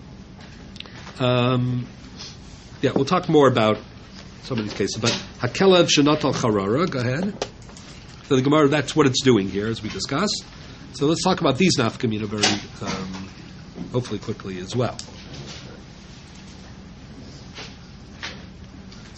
We'll talk more about some of these cases. But Hakelev Shenatal Charara, go ahead. So the Gemara, that's what it's doing here, as we discussed. So let's talk about these nafkamina very hopefully quickly as well.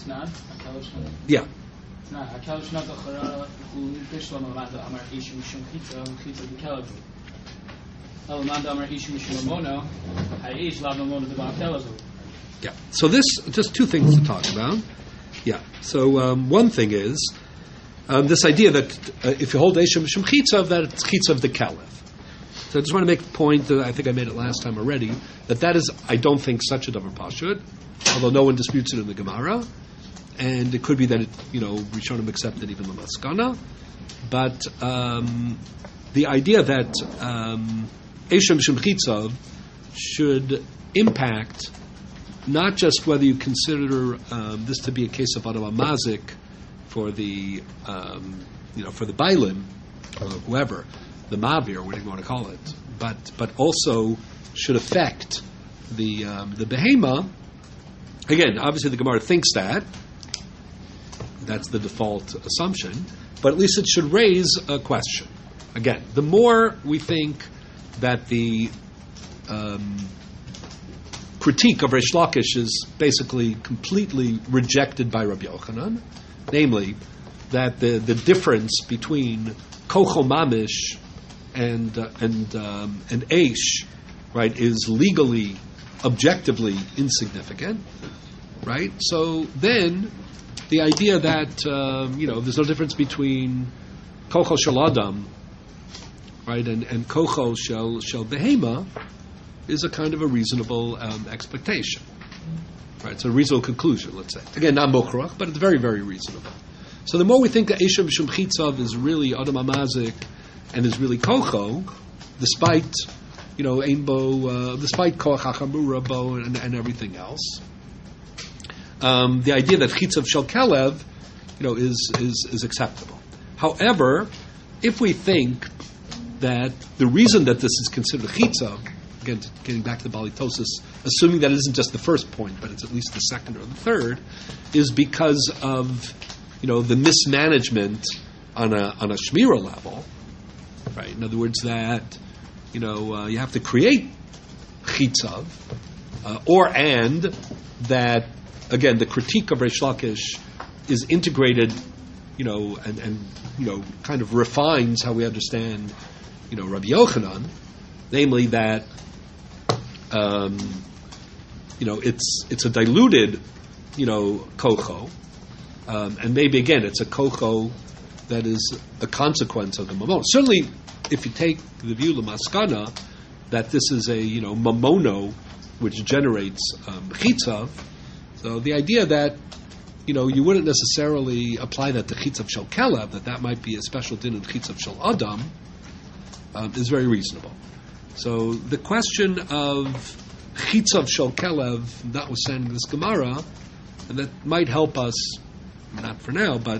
Tnan, Hakel Shnan. Yeah. Tnan, Hakel Shnan Zachara, who Bishlam Amanda Amar Ishu Mishum Chitza, Chitza Bikelavu. Amanda Amar Ishu Mishum Mono, Hayish Lav Mono the Bakelavu. Yeah. So this, just two things to talk about. Yeah. So one thing is this idea that if you hold Eisha Mishum Chitzav, that it's Chitzav the Kalev. So I just want to make the point that I think I made it last time already, that is, I don't think, such a davar pashut, although no one disputes it in the Gemara, and it could be that Rishonim accepted even the Maskana, but the idea that Eisha Mishum Chitzav should impact not just whether you consider this to be a case of Adam Mazik for the for the Bailim or whoever, the Mavir, whatever you want to call it, but also should affect the Behema. Again, obviously the Gemara thinks that's the default assumption, but at least it should raise a question. Again, the more we think that the critique of Reish Lakish is basically completely rejected by Rabbi Yochanan, namely that the difference between Kocho Mamish and Eish, right, is legally, objectively insignificant, right? So then the idea that there's no difference between Kocho Shel Adam, right, and Kocho Shel Behema is a kind of a reasonable expectation, right? It's a reasonable conclusion, let's say. Again, not mukhrach, but it's very, very reasonable. So the more we think that Eisha Mishum Chitzav is really Adam HaMazik and is really Kocho, despite despite Koach HaChamura Bo and everything else, the idea that Chitzav Shel Kalev, is acceptable. However, if we think that the reason that this is considered Chitzav, again, getting back to the Balitosis, assuming that it isn't just the first point, but it's at least the second or the third, is because of the mismanagement on a Shmira level, right? In other words, that you have to create Chitzav, and that again the critique of Reish Lakish is integrated, and kind of refines how we understand, Rabbi Yochanan, namely that it's a diluted, kocho, and maybe again it's a kocho that is a consequence of the mamon. Certainly, if you take the view Lamaskana that this is a mamono which generates chitzav, so the idea that you wouldn't necessarily apply that to chitzav shel kelev, that might be a special din in chitzav shel adam, is very reasonable. So the question of chitzav shel kelev, notwithstanding this Gemara, and that might help us, not for now, but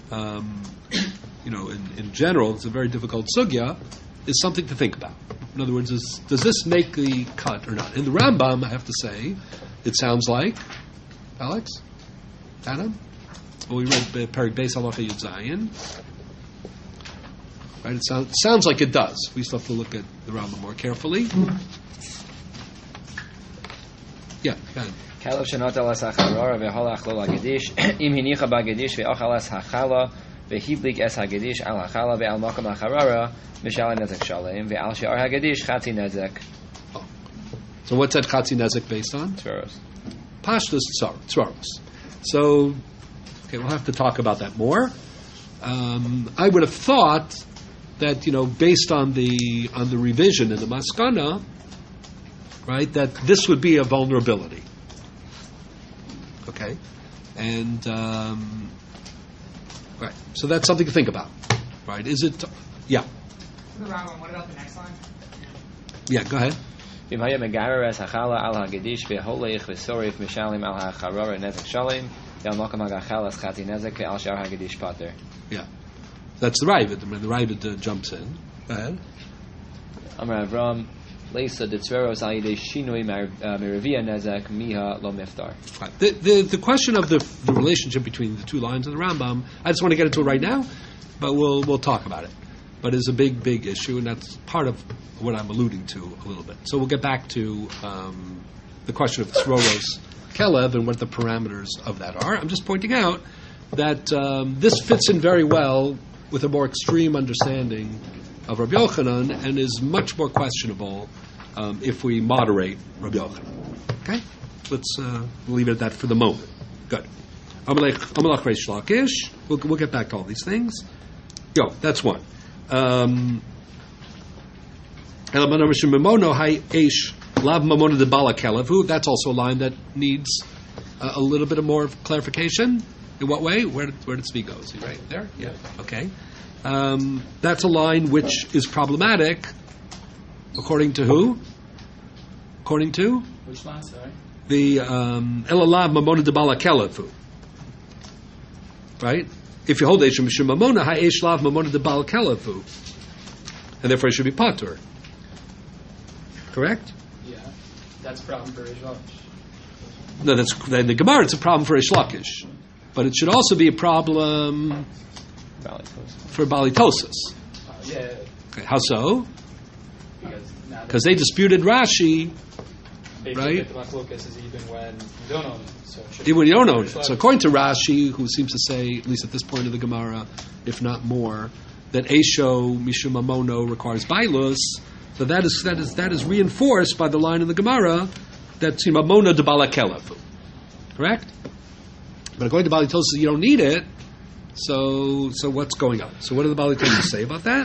in general, it's a very difficult sugya, is something to think about. In other words, does this make the cut or not? In the Rambam, I have to say, it sounds like, Alex, Adam, we read Perek Beis Halacha Yud Zayin. Right, it sounds like it does. We still have to look at the Rambam more carefully. Yeah, go ahead. Kalev shenotah las hacharora veholach lo lagedish im hinicha bagedish ve'ochal es hachala ve'hidlik es hagedish al hachala ve'al makam hacharora mishal nezek shalem ve'al she'ar hagedish chatzi nezek. So what's that chatzi nezek based on? Tzvaros. Pashtus tzvaros. So, okay, we'll have to talk about that more. I would have thought that based on the revision in the Maskana, right, that this would be a vulnerability. Okay, and right, so that's something to think about, right? Is it? Yeah. The Rambam. What about the next line? Yeah, go ahead. Im haya megarer es hachala al hagedish ve'holech ve'sorif mishalim al hacharora nezek shalem ve'al makam hagachal es chatzi nezek ve'al she'ar hagedish pater. Yeah, that's the Ravid. I mean, the Ravid jumps in. Go ahead. Amar Avram. Leisa de tzveros al yidei shinui merivia nezek miha lo miftar. The question of the relationship between the two lines of the Rambam, I just want to get into it right now, but we'll talk about it. But it's a big issue, and that's part of what I'm alluding to a little bit. So we'll get back to the question of tzroros kelev and what the parameters of that are. I'm just pointing out that this fits in very well with a more extreme understanding of Rabbi Yochanan and is much more questionable if we moderate Rabbi Yochanan. Okay? Let's leave it at that for the moment. Good. Amalek Reish Lakish. We'll get back to all these things. Yo, that's one. That's also a line that needs a little bit of more clarification. In what way? Where did Tzvi go? Is he right there? Yeah. Okay. That's a line which is problematic, according to who? According to? Which line, sorry? The Elalav Mamona de Bala Kelevu. Right? If you hold Eish Mishum Mamona, Ha'esh Lav Mamona de Bala Kelevu. And therefore it should be Patur. Correct? Yeah. That's a problem for Reish Lakish. No, that's in the Gemara. It's a problem for Reish Lakish, but it should also be a problem for Balitosis. Yeah. Okay, how so? Because they disputed Rashi, right? The machlokas is even when you don't own it. So even when you don't own it. So according to Rashi, who seems to say, at least at this point of the Gemara, if not more, that Eisho Mishum Mamono requires Bailus. So that is reinforced by the line in the Gemara that Mamona de Bala Kelevu. Correct? But according to Balitosis, you don't need it. So what's going on? So what do the Balitosis say about that?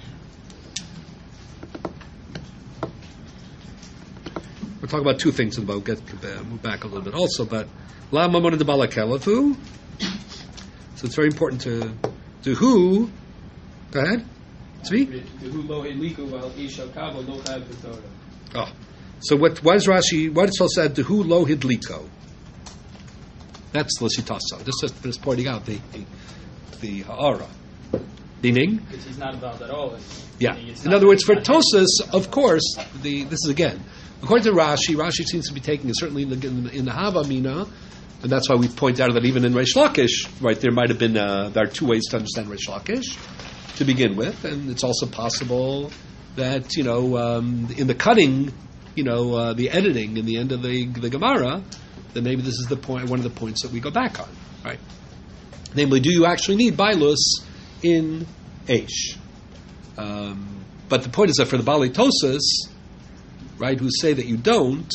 We'll talk about two things, and we'll move back a little bit also. But La Mamona de Bala Kelevu. So it's very important to who. Go ahead. Tzvi? Oh. So why does Rashi, why does Rashi say Dehu lo hidliko? That's Lashitaso. Just pointing out the ha'ara. Meaning? Because he's not involved at all. Yeah. In other words, for Tosas, of course, this is again, according to Rashi seems to be taking it certainly in the Hava Mina, and that's why we point out that even in Reish Lakish, right, there might have been, there are two ways to understand Reish Lakish to begin with, and it's also possible that, in the cutting, the editing in the end of the Gemara, then maybe this is one of the points that we go back on, right? Namely, do you actually need Bailus in Aish? But the point is that for the Balitosis, right, who say that you don't,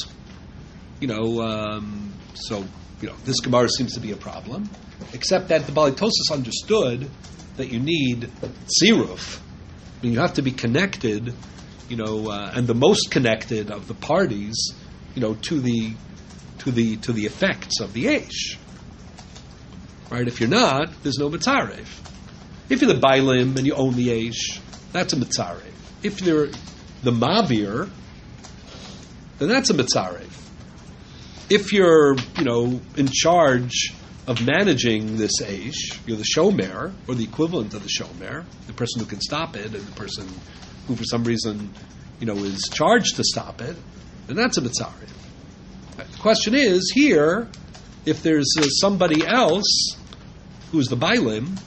this Gemara seems to be a problem, except that the Balitosis understood that you need Tziruf. I mean, you have to be connected, and the most connected of the parties, to the effects of the Aish. Right? If you're not, there's no Mitzarev. If you're the Bailim and you own the Aish, that's a Mitzarev. If you're the Mavir, then that's a Mitzarev. If you're, in charge of managing this Aish, you're the Shomer, or the equivalent of the Shomer, the person who can stop it, and the person who for some reason, is charged to stop it, then that's a Mitzarev. The question is, here, if there's somebody else who's the Bailim,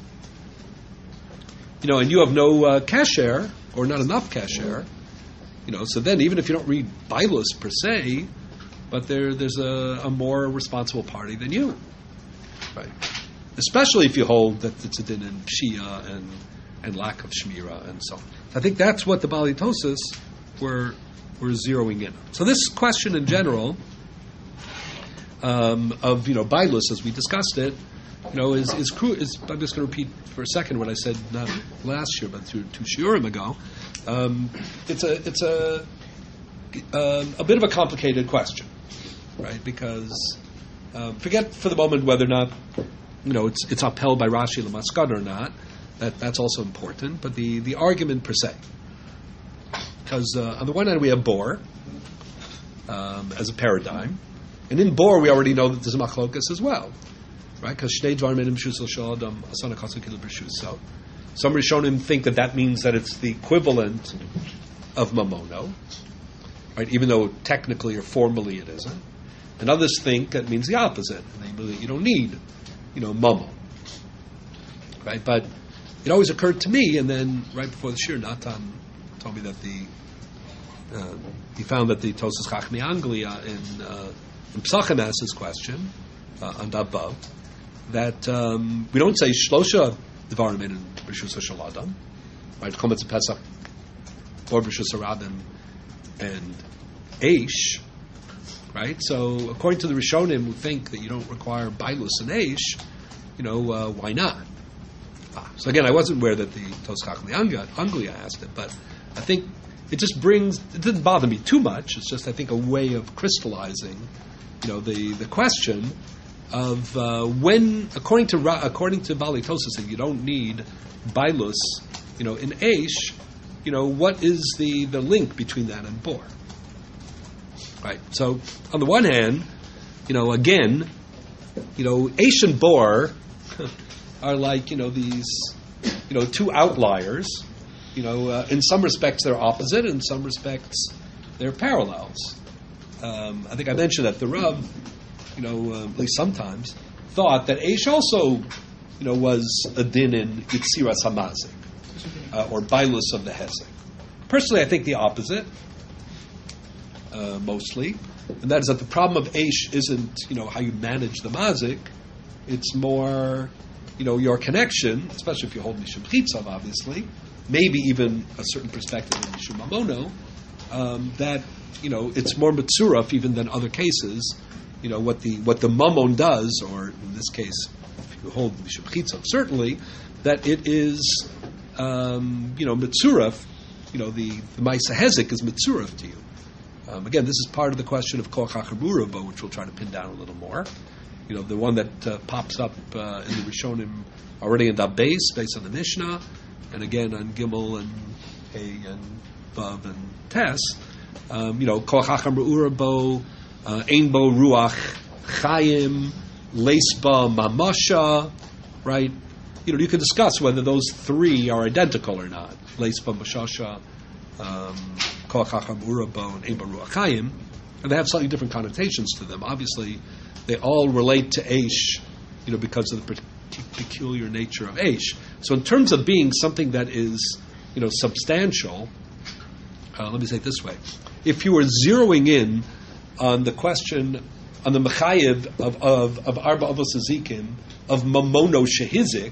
and you have no kasher, or not enough kasher, so then even if you don't read Bailus per se, but there's a more responsible party than you. Right? Especially if you hold that it's a din in Shia and lack of Shmira and so on. I think that's what the Balitosis were zeroing in on. So this question in general of Bailus, as we discussed it, is I'm just going to repeat for a second what I said not last year but two shiurim ago. It's a bit of a complicated question, right? Because forget for the moment whether or not it's upheld by Rashi L'Maskad or not. That's also important, but the argument per se, because on the one hand we have Bor as a paradigm, and in Bor we already know that there's a machlokas as well, right? Because Shnei Dvarim Enim B'Rshus Shel Adam Asana Kasu Kil B'Rshus. So some Rishonim think that means that it's the equivalent of Mamono, right? Even though technically or formally it isn't. And others think that means the opposite, namely that you don't need, Mamo, right? But it always occurred to me, and then right before the shir, Natan told me that he found that the Tosas Chachmei Anglia And Psachim asks this question on the above, that we don't say Shlosha Dvarim in Rishus Shel Adam, right? Chometz Pesach, or Rishus Harabim, and Eish, right? So according to the Rishonim, who think that you don't require Bailus and Eish, why not? So again, I wasn't aware that the Tos Chachmei Anglia asked it, but I think it didn't bother me too much. It's just, I think, a way of crystallizing, the question of when, according to Bali Tosas, you don't need Bailus, in Eish, what is the link between that and Bor? Right. So on the one hand, again, Eish and Bor are like, these, two outliers. In some respects they're opposite, in some respects they're parallels. I think I mentioned that the Rav, at least sometimes, thought that Eish also, was a din in Yitziras Hamazik, or Bailus of the Hezek. Personally, I think the opposite, mostly, and that is that the problem of Eish isn't, how you manage the Mazik, it's more, your connection, especially if you hold Mishum Chitzav, obviously, maybe even a certain perspective in Mishum Mamono, that, it's more Mitzuraf even than other cases, what the Mamon does, or in this case, if you hold Mishum Chitzav, certainly, that it is, Mitzuraf, the Maisa Hezek is Mitzuraf to you. Again, this is part of the question of Koach HaCharura, which we'll try to pin down a little more. The one that pops up in the Rishonim already in Daf Beis, based on the Mishnah, and again on Gimel and Hey and Vav and Tes. Koach HaCharura bo, Ein bo Ruach Chayim, Leisba Mamasha, right? You can discuss whether those three are identical or not. Leisba Mashasha, Koach HaCharura bo, and Ein bo Ruach Chayim, and they have slightly different connotations to them. Obviously, they all relate to Eish, because of the peculiar nature of Eish. So in terms of being something that is, substantial, let me say it this way. If you were zeroing in on the question, on the Mechayev of Arba Avos Hazikim, of Mamono Shehizik,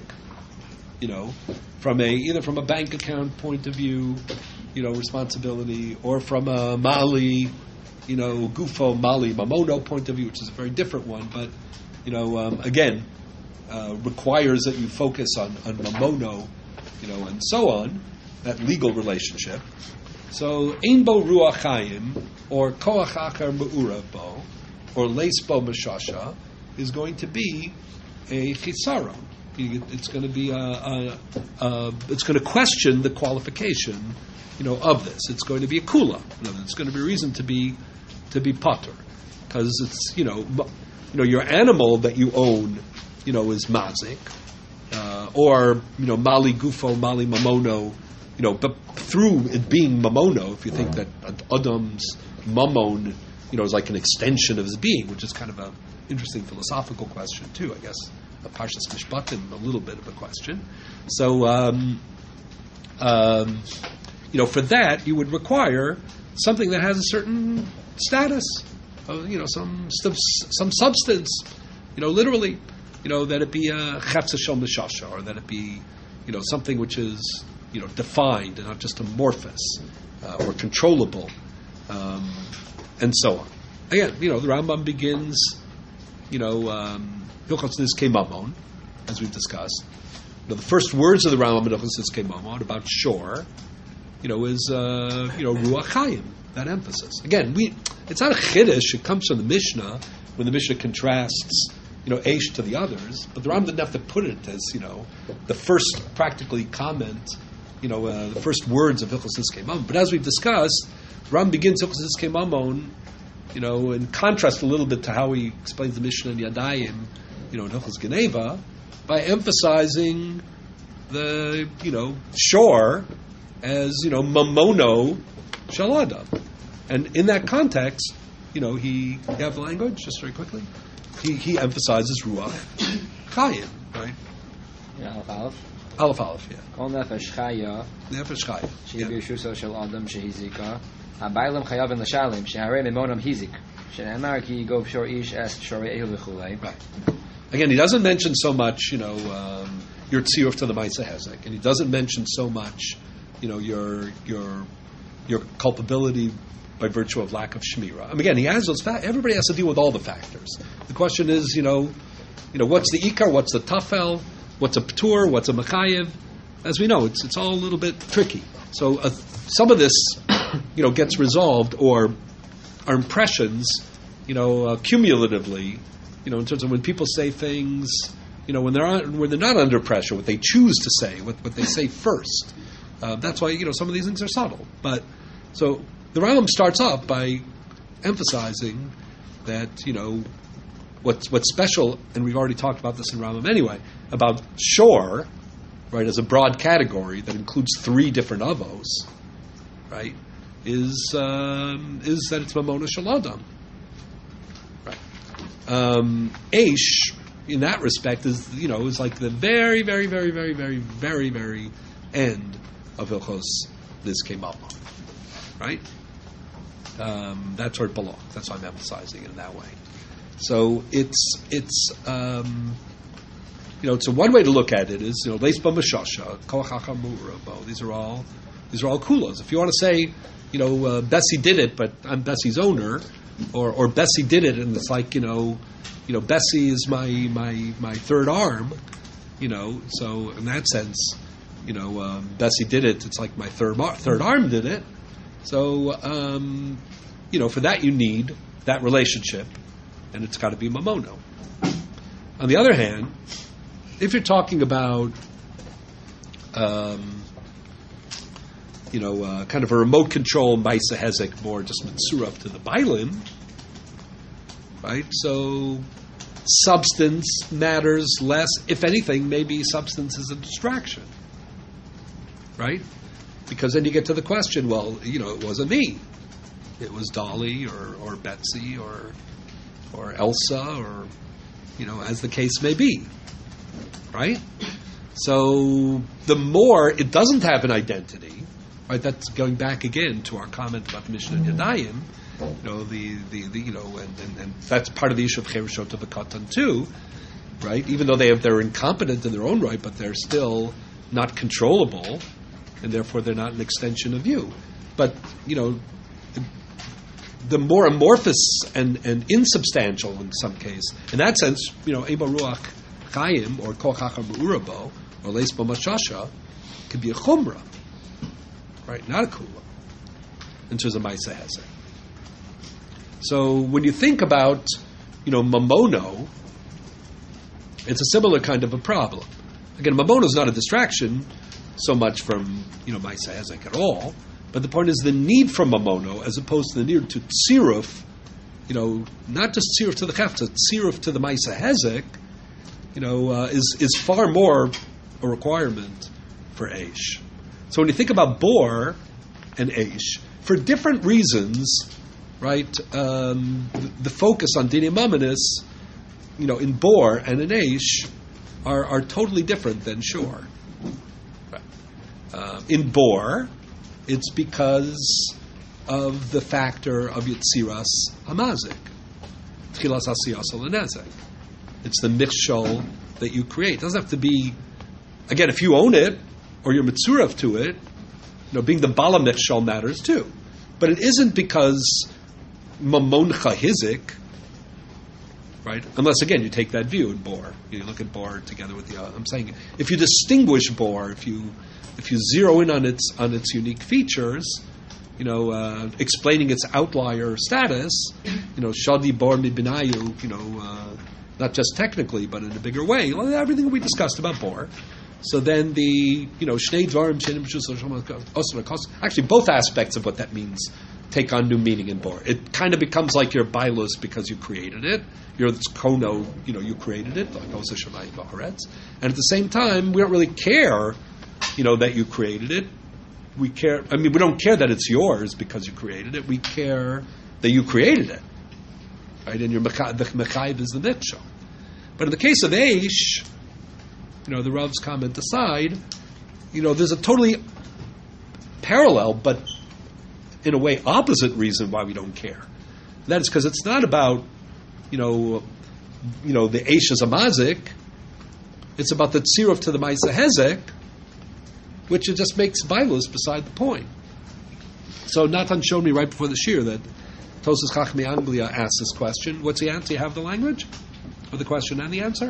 either from a bank account point of view, responsibility, or from a Mali, Gufo Mali Mamono point of view, which is a very different one, but again, requires that you focus on Mamono, and so on, that legal relationship. So Ein Bo Ruach Chayim, or Koach Achar Me'urav Bo, or Leis Bo Mashasha, is going to be a Chisaron. It's going to be it's going to question the qualification, of this. It's going to be a kula. It's going to be a reason to be potter, because it's your animal that you own, is mazik, or mali gufo, mali mamono, but through it being mamono, if you think that Adam's mamon, is like an extension of his being, which is kind of a interesting philosophical question too, I guess. A Parshas Mishpatim, a little bit of a question. So, for that you would require something that has a certain status, some substance, literally, that it be a chetza shel mishasha, or that it be, something which is, defined and not just amorphous or controllable, and so on. Again, the Rambam begins, Hilchos Nizkei Mamon, as we've discussed. The first words of the Rambam in Hilchos Nizkei Mamon about shore, is Ruach Chayim, that emphasis. Again, it's not a chiddush. It comes from the Mishnah, when the Mishnah contrasts, Eish to the others. But the Rambam didn't have to put it as, the first practically comment, the first words of Hilchos Nizkei Mamon. But as we've discussed, the Rambam begins Hilchos Nizkei Mamon, in contrast a little bit to how he explains the Mishnah in Yadayim, in Hilchos Geneva, by emphasizing the, shore as, Mamono Shel Adam. And in that context, you have the language, just very quickly? He emphasizes Ruach Chayim, right? Aleph, yeah. Kol nefesh chaya, Nefesh Chayim. shehi b'yeshuso shel adam shehizika, habaylam chayavin l'shalim, sheharei mimonam hizik. Shenemar ki go b'shor ish es shorei ehu v'chulei. Right. Again, he doesn't mention so much, your tziruf to the Ma'aseh Hezek, and he doesn't mention so much, your culpability by virtue of lack of shmira. Again, he has those. Everybody has to deal with all the factors. The question is, what's the ikar, what's the tafel, what's a ptur, what's a mechayev. As we know, it's all a little bit tricky. So some of this, gets resolved, or our impressions, cumulatively, in terms of when people say things, when they're not under pressure, what they choose to say, what they say first. That's why some of these things are subtle. But so the Rambam starts off by emphasizing that what's special, and we've already talked about this in Rambam anyway, about shor, right, as a broad category that includes 3 different avos, right, is that it's mamona shel adam. Right. Eish, in that respect, is like the very, very, very, very, very, very, very end of Hilchos Nizkei Mamon. Right? That's where it belongs. That's why I'm emphasizing it in that way. So it's so one way to look at it is Leis B'Mashasha, Koach Hacham Mu'urabo. These are all kulos. If you want to say Bessie did it, but I'm Bessie's owner, or Bessie did it, and it's like Bessie is my third arm. So in that sense, Bessie did it. It's like my third arm did it. So for that you need that relationship, and it's got to be mamono. On the other hand, if you're talking about kind of a remote control Ma'aseh Hezek, more just mitzurah to the bailim, right? So substance matters less. If anything, maybe substance is a distraction, right? Because then you get to the question, well, it wasn't me. It was Dolly or Betsy or Elsa or, as the case may be, right? So the more it doesn't have an identity, right? That's going back again to our comment about the Mishnah Yadayim, and that's part of the issue of Cherushot of Katan too, right? Even though they're incompetent in their own right, but they're still not controllable, and therefore they're not an extension of you. But the more amorphous and insubstantial in some case, in that sense, Eba Ruach Chaim or Koach Hacham Urabo or Leis B'Mashasha could be a chumrah, right? Not a kula, in terms of Ma'aseh Hezek. So when you think about mamono, it's a similar kind of a problem. Again, mamono is not a distraction so much from Ma'aseh Hezek at all, but the point is the need for mamono as opposed to the need to tziruf, not just tziruf to the chafetz, tziruf to the Ma'aseh Hezek, is far more a requirement for eish. So when you think about bor and eish, for different reasons, right? The focus on dinei mamonos, in bor and in eish, are totally different than shor. Right. In bor, it's because of the factor of Yitziras Hamazik, Tchilas Asiyas L'Nezek. It's the michshol that you create. It doesn't have to be, again, if you own it or you're mitzurav to it, being the bala michshol matters too. But it isn't because mamoncha hizik, right? Unless again you take that view in bor. You look at bor together with the. I'm saying if you distinguish bor, if you zero in on its unique features, explaining its outlier status, shadi bor mibinayu, not just technically, but in a bigger way. Well, everything we discussed about bor. So then the shnei dvarim actually both aspects of what that means take on new meaning in bor. It kind of becomes like your bailus because you created it. You're kono, you created it, like Osa Shemayim V'Haaretz. And at the same time, we don't really care, that you created it. We care. I mean, we don't care that it's yours because you created it. We care that you created it, right? And the mechayiv is the mitzvah. But in the case of eish, the Rav's comment aside, there's a totally parallel, but in a way opposite reason why we don't care. That is because it's not about, the Eish as a mazik. It's about the tziruf to the Ma'aseh Hezek, which it just makes bailus beside the point. So Nathan showed me right before the shir that Tosas Chachmei Anglia asked this question. What's the answer? You have the language for the question and the answer?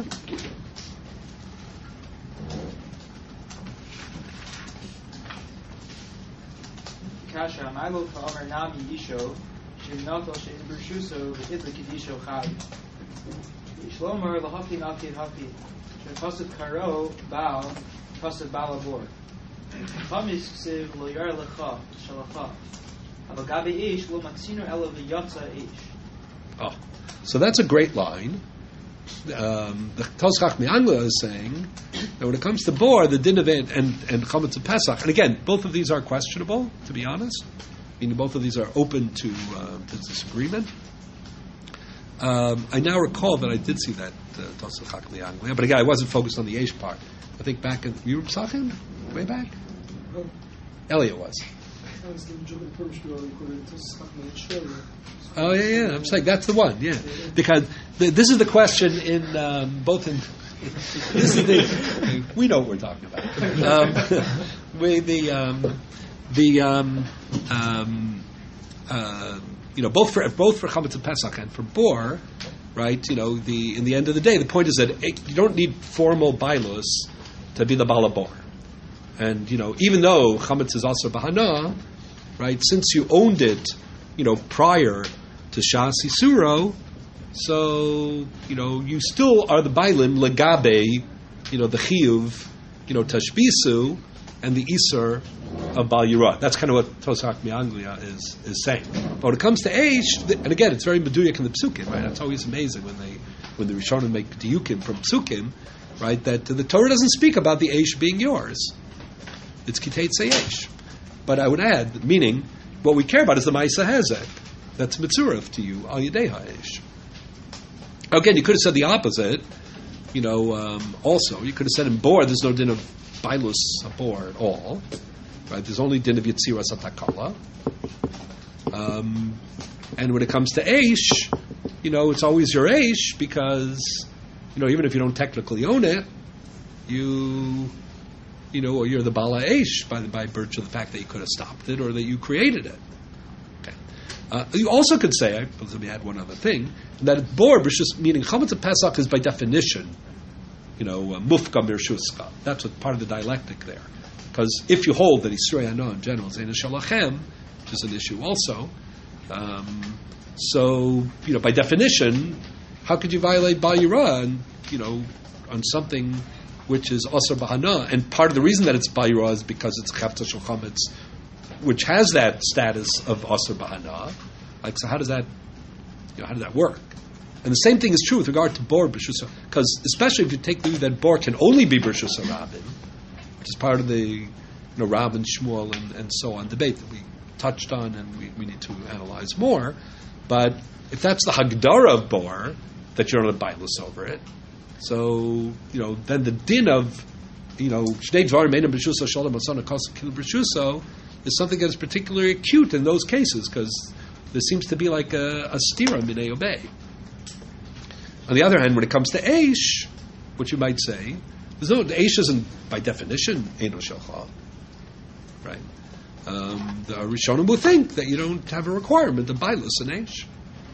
Kasha, Milo Omer Nami Yisho, Shivnato Shein Bershuso, Hitler Kedisho Chai. Shlomer Lahafin Afid Hafid, Shefasad Karo, Baal, Fasad Balabor. Chamis Ksiv Loyar Lecha, Shalacha. Abagabi Ish, Lo Maksino Elo Vyatza Ish. Oh, so that's a great line. The Tosas Chachmei Anglia is saying that when it comes to bor, the din of it and chametz of Pesach, and again, both of these are questionable, to be honest. Meaning both of these are open to disagreement. I now recall that I did see that Tosas Chachmei Anglia, but again, I wasn't focused on the Eish part. I think back in you were Psachim? Way back? Elliot was. Oh yeah. I'm saying that's the one. Yeah, because this is the question in both in. This is the we know what we're talking about. Both for chametz and Pesach and for bor, right? In the end of the day, the point is that you don't need formal bailus to be the balabor, and even though chametz is also bahana, right? Since you owned it, prior to Shas Yisuro, so you still are the bailim legabe, the chiyuv, tashbisu, and the iser of Bal Yirah. That's kind of what Tosas Chachmei Anglia is saying. But when it comes to Eish, and again, it's very meduyak in the psukim, right? It's always amazing when the Rishonim make diyukim from psukim, right? That the Torah doesn't speak about the Eish being yours. It's kiteit Eish. But I would add, meaning, what we care about is the Ma'aseh Hezek. That's mitzurif to you, al yedei ha'esh. Again, you could have said the opposite. Also, you could have said in bor, there's no din of bailus bor at all. Right? There's only din of yitziras atakala. And when it comes to eish, it's always your eish because, even if you don't technically own it, or you're the bala eish by virtue of the fact that you could have stopped it or that you created it. You also could say, let me add one other thing, that bor, meaning chametz of Pesach, is by definition, mufka mirshuska. That's what part of the dialectic there. Because if you hold that Yisrei Hana in general is Ein Shalachem, which is an issue also, so by definition, how could you violate Bal Yirah on something which is Asar Bahana? And part of the reason that it's Bal Yirah is because it's Chavta Shel Chametz, which has that status of Asar Bahana. So how does that work? And the same thing is true with regard to bor b'shus, because especially if you take the view that bor can only be b'shus Rabin, which is part of the Rav and Shmuel and so on debate that we touched on and we need to analyze more. But if that's the Hagdara of bor, that you're on a bailus over it, so then the din of Shnei Dvarim Einam b'shuso Shalom Asana Kosa Kil b'shuso is something that is particularly acute in those cases because there seems to be like a stira minei obey. On the other hand, when it comes to Eish, what you might say, the Eish isn't by definition Eino Shelcha, right? The Rishonim will think that you don't have a requirement of bailus in Eish.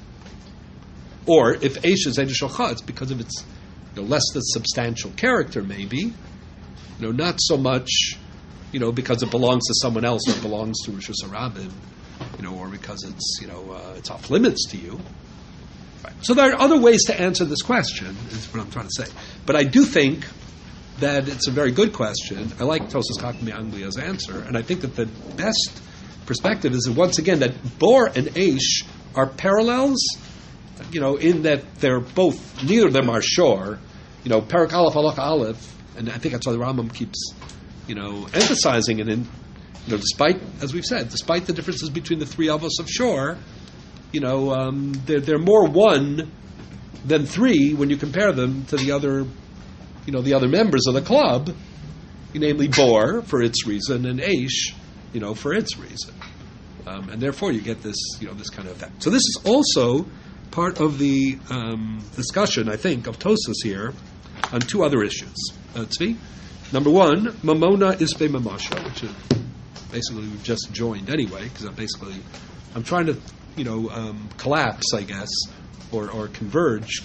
Or if Eish is Eino Shelcha, it's because of its less than substantial character, maybe. Not so much, because it belongs to someone else or it belongs to Rishus HaRabim, or because it's off limits to you. Right. So there are other ways to answer this question, is what I'm trying to say. But I do think that it's a very good question. I like Tosas Chachmei Anglia's answer, and I think that the best perspective is that once again that bor and eish are parallels, in that they're both, neither of them are shor. Perak Aleph, Halakha Aleph, and I think that's why the Rambam keeps, emphasizing it. And despite, as we've said, despite the differences between the three avos of shor, they're more one than three when you compare them to the other, the other members of the club, namely bor for its reason and eish, for its reason. and therefore you get this this kind of effect. So this is also part of the discussion, I think, of Tosfos here on two other issues. Tzvi, number one, Mamona Ispe Mamasha, which basically we've just joined anyway, because I'm trying to collapse, I guess, or converge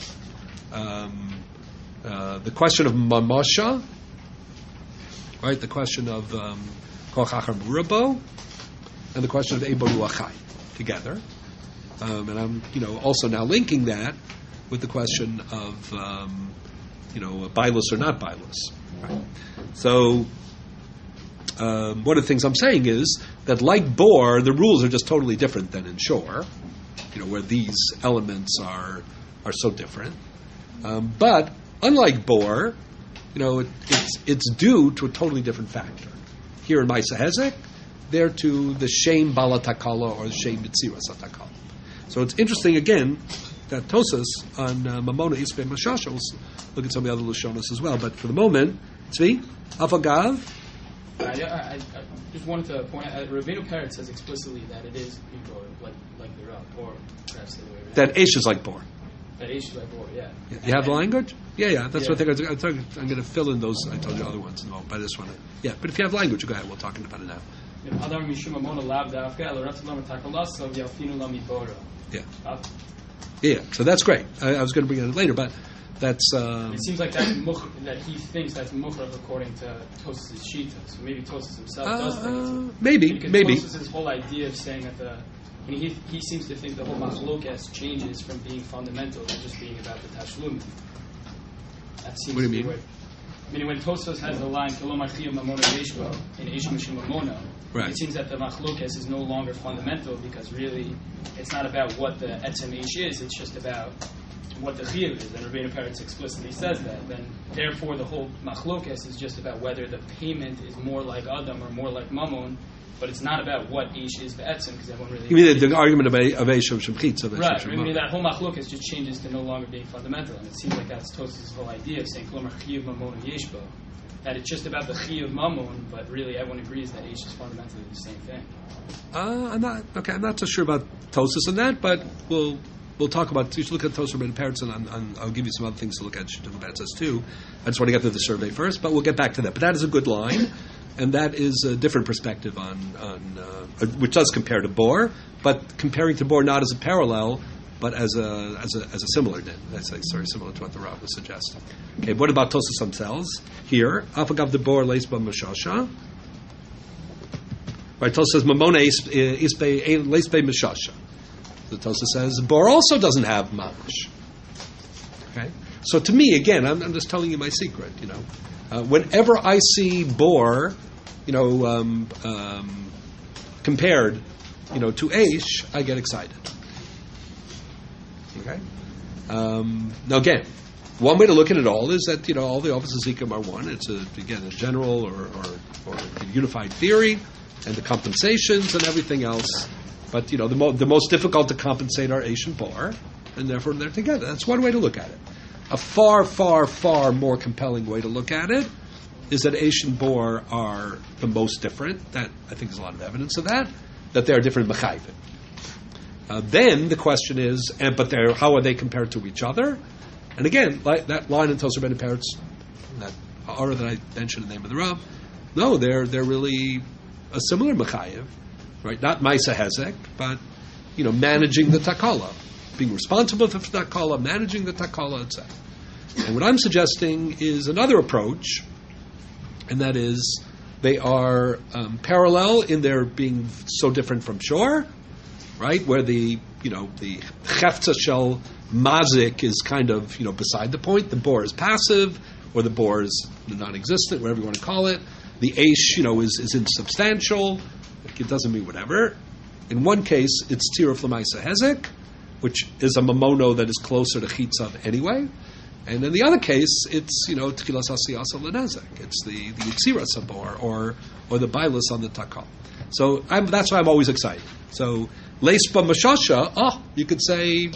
the question of Mamasha, right? The question of Koch Achar Murabo, and the question of Ebo Ruachai together. And I'm, also now linking that with the question of, bilus or not bilus. Right? So, one of the things I'm saying is that, like Bor, the rules are just totally different than in Shor, where these elements are so different. But unlike Bor, it's due to a totally different factor. Here in Maisa Hezek, they're to the Shem Balatakala or the Shem Mitziras Atakala. So it's interesting again that Tosfos on Mamona Ispe Mashasha, we'll look at some of the other Lashonos as well. But for the moment, Tzvi, Afagav. I just wanted to point out, Rabbeinu Peretz says explicitly that it is Bor, like the Rav, or perhaps the way around. That Eish is like Bor. That Eish is like Bor, yeah. You have the language? Yeah. That's what I'm going to fill in those. I told you other ones by this one. Yeah, but if you have language, go ahead. We're talking about it now. Yeah. So that's great. I was going to bring it later, but that's. It seems like that he thinks that's mukhrav according to Tosfos' shita. So maybe Tosfos himself does think it's maybe. Tosfos' whole idea of saying that he seems to think the whole machlokas changes from being fundamental to just being about the tashlum. That seems what do you mean? When Tosfos has the line "Kilo machiyah mamona yeshbo" in Eish Mishum Mamona, right. It seems that the machlokas is no longer fundamental because really it's not about what the etzem Eish is; it's just about what the chiyuv is. And Rabbeinu Peretz explicitly says that. Then, therefore, the whole machlokas is just about whether the payment is more like Adam or more like Mammon. But it's not about what Eish is be'etzem, because everyone really... You mean the argument of Eish of Shemchitz? Right. I mean, that whole machlokas just changes to no longer being fundamental. And it seems like that's Tosfos' whole idea of saying, Kolomar chiyuv mamon yeshbo. That it's just about the chiyuv mamon, but really everyone agrees that Eish is fundamentally the same thing. I'm not so sure about Tosfos and that, but we'll talk about... You should look at Tosfos and Peretz, and I'll give you some other things to look at Peretz too. I just want to get to the survey first, but we'll get back to that. But that is a good line. And that is a different perspective on which does compare to Bor, but comparing to Bor not as a parallel, but as a similar din. That's very similar to what the Rav was suggesting. Okay, what about Tosfos themselves? Here, Afagav de Bor leisba mashasha. Right, Tosfos says Mamona ispe leisbe mashasha. The Tosfos says Bor also doesn't have mamash. Okay, so to me, again, I'm just telling you my secret. Whenever I see Bor, compared, to Eish, I get excited. Okay. Now again, one way to look at it all is that all the offices of Zikim are one. It's a general or a unified theory, and the compensations and everything else. But the most difficult to compensate are Eish and Bor, and therefore they're together. That's one way to look at it. A far, far, far more compelling way to look at it is that Eish and Bor are the most different. That I think there's a lot of evidence of that they are different mechayvim. Then the question is, how are they compared to each other? And again, like that line in Tosfos ben Peretz, that order that I mentioned the name of the Rav, no, they're really a similar mechayev, right? Not Maisa Hezek, but managing the takala, being responsible for the takala, managing the takala, etc. And what I'm suggesting is another approach, and that is they are parallel in their being so different from Shor, right? Where the chefza shel mazik is kind of beside the point. The Bor is passive, or the Bor is non-existent, whatever you want to call it. The Eish, is insubstantial. It doesn't mean whatever. In one case, it's Tiruf L'maisa Hezek, which is a mamono that is closer to Chitzav anyway. And in the other case, it's, Tchilas Asiyasa L'nezek. It's the Yitzira Sabor, or the Bailus on the Takal. So that's why I'm always excited. So, Leispa Mashasha, you could say,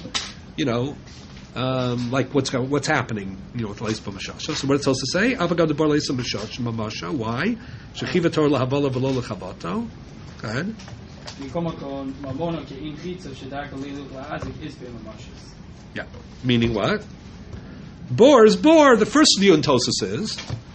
like what's happening, with Leispa Mashasha. So what it's supposed to say? Avagad de Bar Leispa Mashasha, Mamasha. Why? Shechiva Torah Lahavala Velo Lechabato. Go ahead. Yeah. Meaning what? Bor is bor. The first view in Tosas is,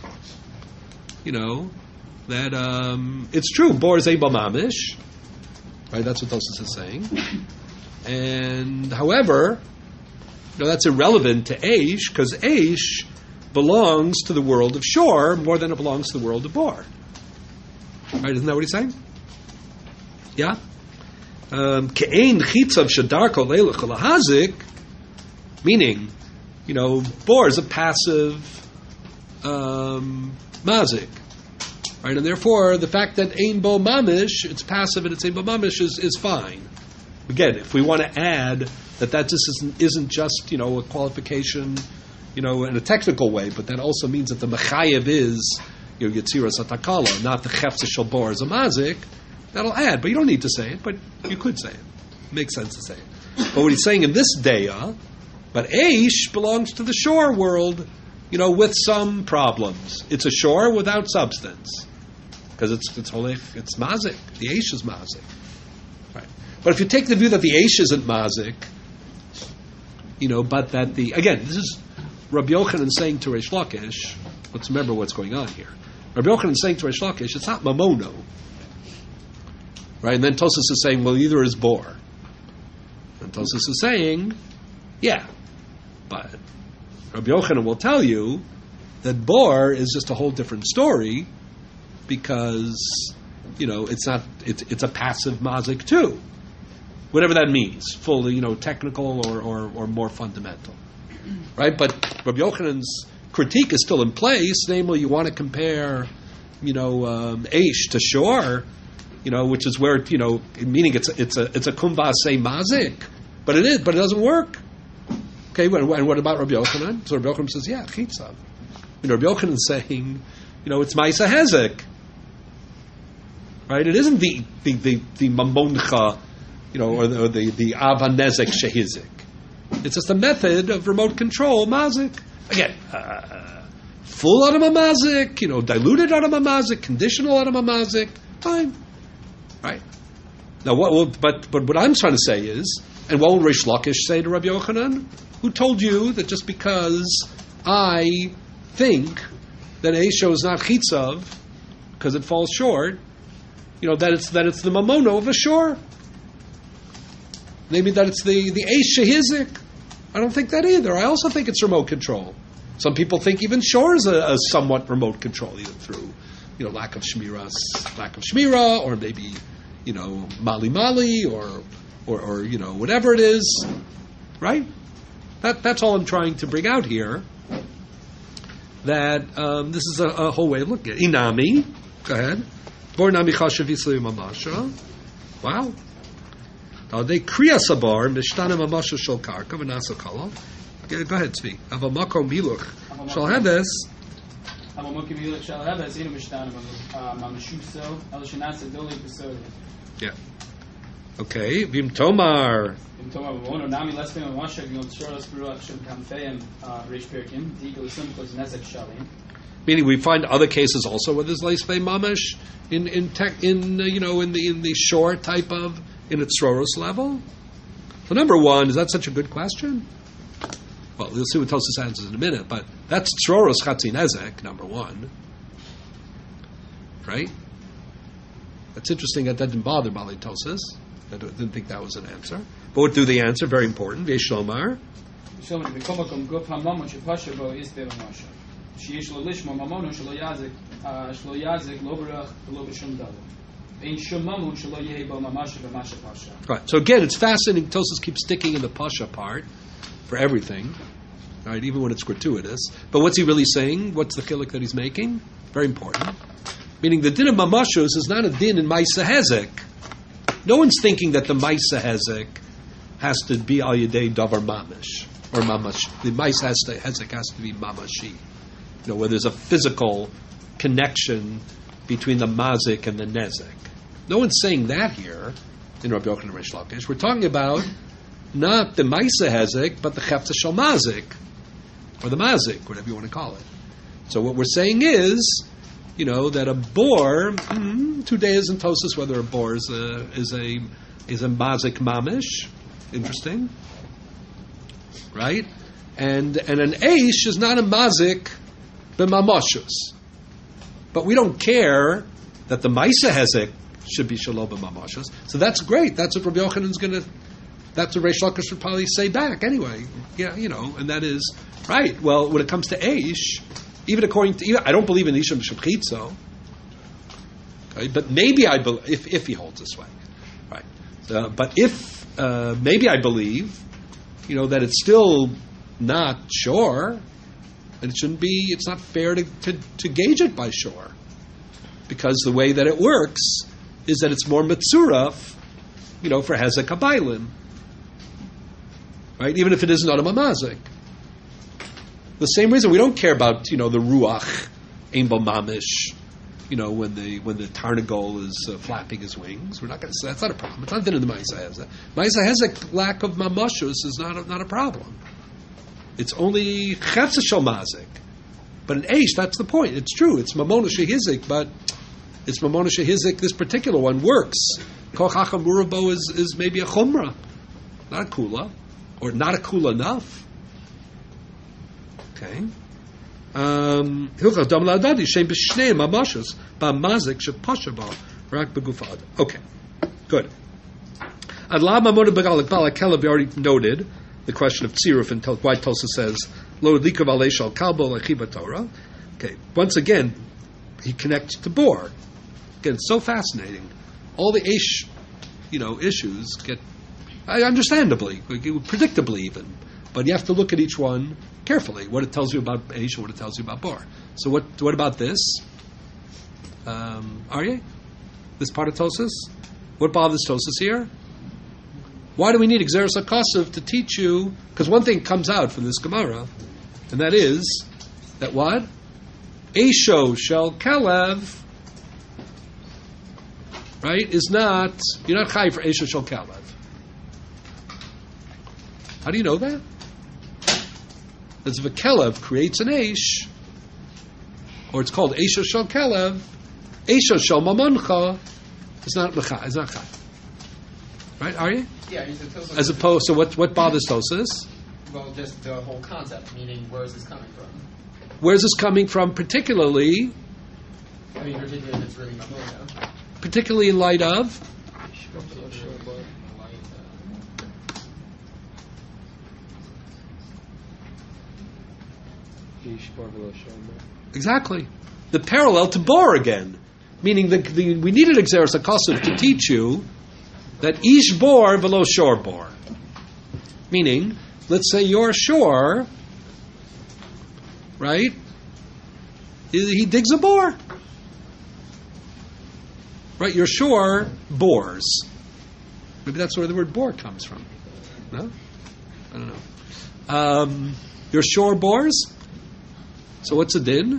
that it's true. Bor is Eibal Mamish. Right? That's what Tosas is saying. And however, that's irrelevant to Aish, because Aish belongs to the world of shore more than it belongs to the world of bor. Right? Isn't that what he's saying? Yeah? Ke'ein chitzav shadarko leilach lahazik, meaning, bor is a passive mazik. Right? And therefore, the fact that ein bo mamish, it's passive and it's ein bo mamish is fine. Again, if we want to add that just isn't just, a qualification, in a technical way, but that also means that the mechayev is, Yetziras Atakala, not the Chefza Shel Bor as a mazik, that'll add. But you don't need to say it, but you could say it. Makes sense to say it. But what he's saying in this daya, but Aish belongs to the shore world, with some problems. It's a shore without substance. Because it's mazik. The Aish is mazik. Right. But if you take the view that the Aish isn't mazik, but that this is Rabbi Yochanan saying to Reish Lakish, let's remember what's going on here. Rabbi Yochanan is saying to Reish Lakish, it's not mamono. Right? And then Tosas is saying, well, either is bor. And Tosas is saying, yeah. But Rabbi Yochanan will tell you that bor is just a whole different story because, it's a passive mazik too. Whatever that means. Fully, technical or more fundamental. Right? But Rabbi Yochanan's critique is still in place, namely you want to compare, Aish to shore, which is where, meaning it's a kumbase mazik, but it doesn't work. Okay, and what about Rabbi Yochanan? So Rabbi Yochanan says, yeah, chitzav. Rabbi Yochanan is saying, it's Maisa Hezek. Right? It isn't the mamoncha, or the avanezek shehizik. It's just a method of remote control, mazik. Again, full adama mazik, diluted adama mazik, conditional adama mazik. Fine, right? Now, but what I'm trying to say is, and what will Reish Lakish say to Rabbi Yochanan? Who told you that just because I think that Eisho is not chitzav because it falls short, that it's the mamono of a shore? Maybe that it's the Eish Shehizik. I don't think that either. I also think it's remote control. Some people think even shore is a somewhat remote control, either through, lack of shmira, or maybe, mali, or whatever it is, right? That's all I'm trying to bring out here. That this is a whole way of looking at it. Inami, go ahead. Bornami chashav yisli mamasha. Wow. They kriya sabar mishtana mamasha shel karka v'nasa kala. Go ahead, speak. Avamako miluch shel hebes. Avamako miluch shel hebes inu mishtana mamashuso el shenasa doli b'soda. Yeah. Okay. Vim tomar. Vim tomar v'mono nami lesvim mamasha g'yom tzroros b'ruach shem kamfeim reish pirkim digo l'simkos nezek shalim. Meaning, we find other cases also where there's leisvei mamash in the shore type of, in its Sroros level. So number one, is that such a good question? Well, we'll see what Tosas answers in a minute, but that's Sroros Chatzin Ezek, number one. Right? That's interesting that didn't bother Bali Tosas. I didn't think that was an answer. But what do they answer? Very important. V'yeshlomar. Right. So again, it's fascinating. Tosas keeps sticking in the pasha part for everything, right? Even when it's gratuitous. But what's he really saying? What's the chiluk that he's making? Very important. Meaning the din of mamashos is not a din in Maisa Hezek. No one's thinking that the Maisa Hezek has to be al yedei davar mamish or mamash. The Maisa Hezek has to be mamashi. Where there's a physical connection between the mazik and the nezek. No one's saying that here in Rabbi Yochanan and Reish Lakish. We're talking about not the Maisa Hezek, but the Chefza Shel Mazik, or the mazik, whatever you want to call it. So what we're saying is that a bor, today is in Tosis whether a bor is a mazik mamish. Interesting, right? And an eish is not a mazik b'mamoshus. But we don't care that the Maisa Hezek should be shalom b'mamoshus. So that's great. That's what Rabbi Yochanan's going to. That's what Reish Lakish would probably say back anyway. Yeah, and that is right. Well, when it comes to eish, even according to, I don't believe in Isham Shebchitzo. Okay, but maybe I believe if he holds this way, right? But if maybe I believe, that it's still not sure, and it shouldn't be. It's not fair to gauge it by sure, because the way that it works is that it's more mitzuraf, for Hezek Habailin, right? Even if it is not a mamazik. The same reason we don't care about the ruach, ein bo mamish, when the tarnagol is flapping his wings. We're not going to say that's not a problem. It's not in the Ma'isa Hezek. Ma'isa Hezek lack of mamashus is not a problem. It's only chefza shel mazik. But an eish, that's the point. It's true. It's mamona shehizik, but it's mamona shehizik. This particular one works. Koch hacham murabo is maybe a chumrah, not a kula, or not a kula enough. Okay. Okay. Good. We already noted the question of tziruf and why Tosa says lo likav alei shal kalbo lechiba Torah. Okay. Once again, he connects to bor. Again, it's so fascinating. All the eish, issues get, understandably, predictably even. But you have to look at each one carefully, what it tells you about eish and what it tells you about bor. So what about this? Aryeh? This part of Tosas? What bothers Tosas here? Why do we need Exeris HaKosav to teach you? Because one thing comes out from this Gemara, and that is that what? Eisho shel Kalev, right, is not, you're not chai for Eisho shel Kalev. How do you know that? As if a Kelev creates an Eish, or it's called Eisho shel Kelev, Eisho shel Mamoncha, it's not chai. Right, are you? Yeah, Tosas. As opposed to what bothers Tosas? Well, just the whole concept, meaning where is this coming from? Where's this coming from, particularly? Particularly if it's really Mamona. Particularly in light of? Exactly. The parallel to bor again. Meaning we needed Exeris HaKosav to teach you that ish bor velo shor bor. Meaning, let's say you're shore, right? He digs a bore. Right? Your shore bores. Maybe that's where the word bore comes from. No? I don't know. Your shore bores? So what's a din?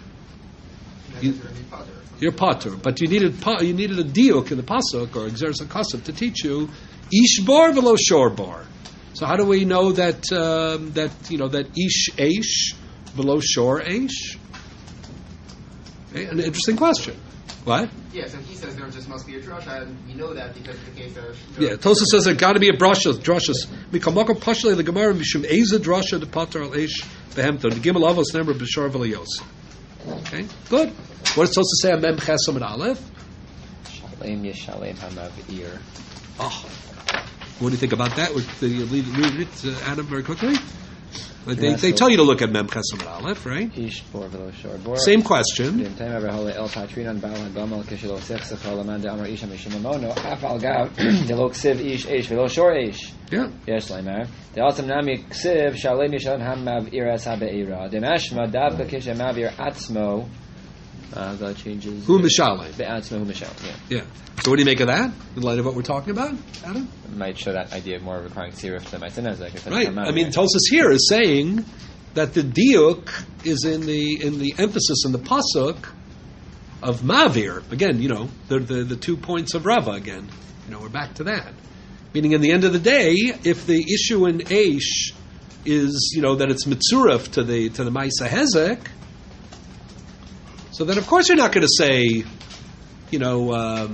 You're potter, but you needed a diuk in the pasuk or Exeris HaKosav to teach you ish bor velo shor bor. So how do we know that ish eish velo shor eish? Okay, an interesting question. What? Yeah, so he says there just must be a drasha, and we know that because of the case of... Yeah, Tosa says there got to be a drashas. Mikamaka pashale the Gemara mishum eza drasha de pater al eish behemto the gimel avos number b'shar v'layos. Okay, good. What does Tosa say on Mem Chesam and Aleph? Shalem yeshalem hamavir. Oh, what do you think about that? Would you read it, Adam, very quickly? They tell you to look at Mem Chesam and Aleph, right? Ish bor velo shor bor. Same question. El patrinan bal hagamel kishelo sechsech halaman de amar isha mishimamono af al gav de lo ksiv ish eish velo shor eish. Yeah. Yes, Laimar. The Atam Nami ksiv shalem yishalem hamav iras habeira. The mashma davka kisha mavir atzmo. That changes. Who mishalem? The atzmo who mishalem. Yeah. So what do you make of that? In light of what we're talking about, Adam? Might show that idea of more requiring tziruf than my sinazek. Right. I mean, Tosas here is saying that the diuk is in the emphasis in the pasuk of mavir. Again, the 2 points of Rava again. We're back to that. Meaning, in the end of the day, if the issue in Eish is that it's mitzuraf to the Maisa Hezek, So then, of course, you're not going to say, you don't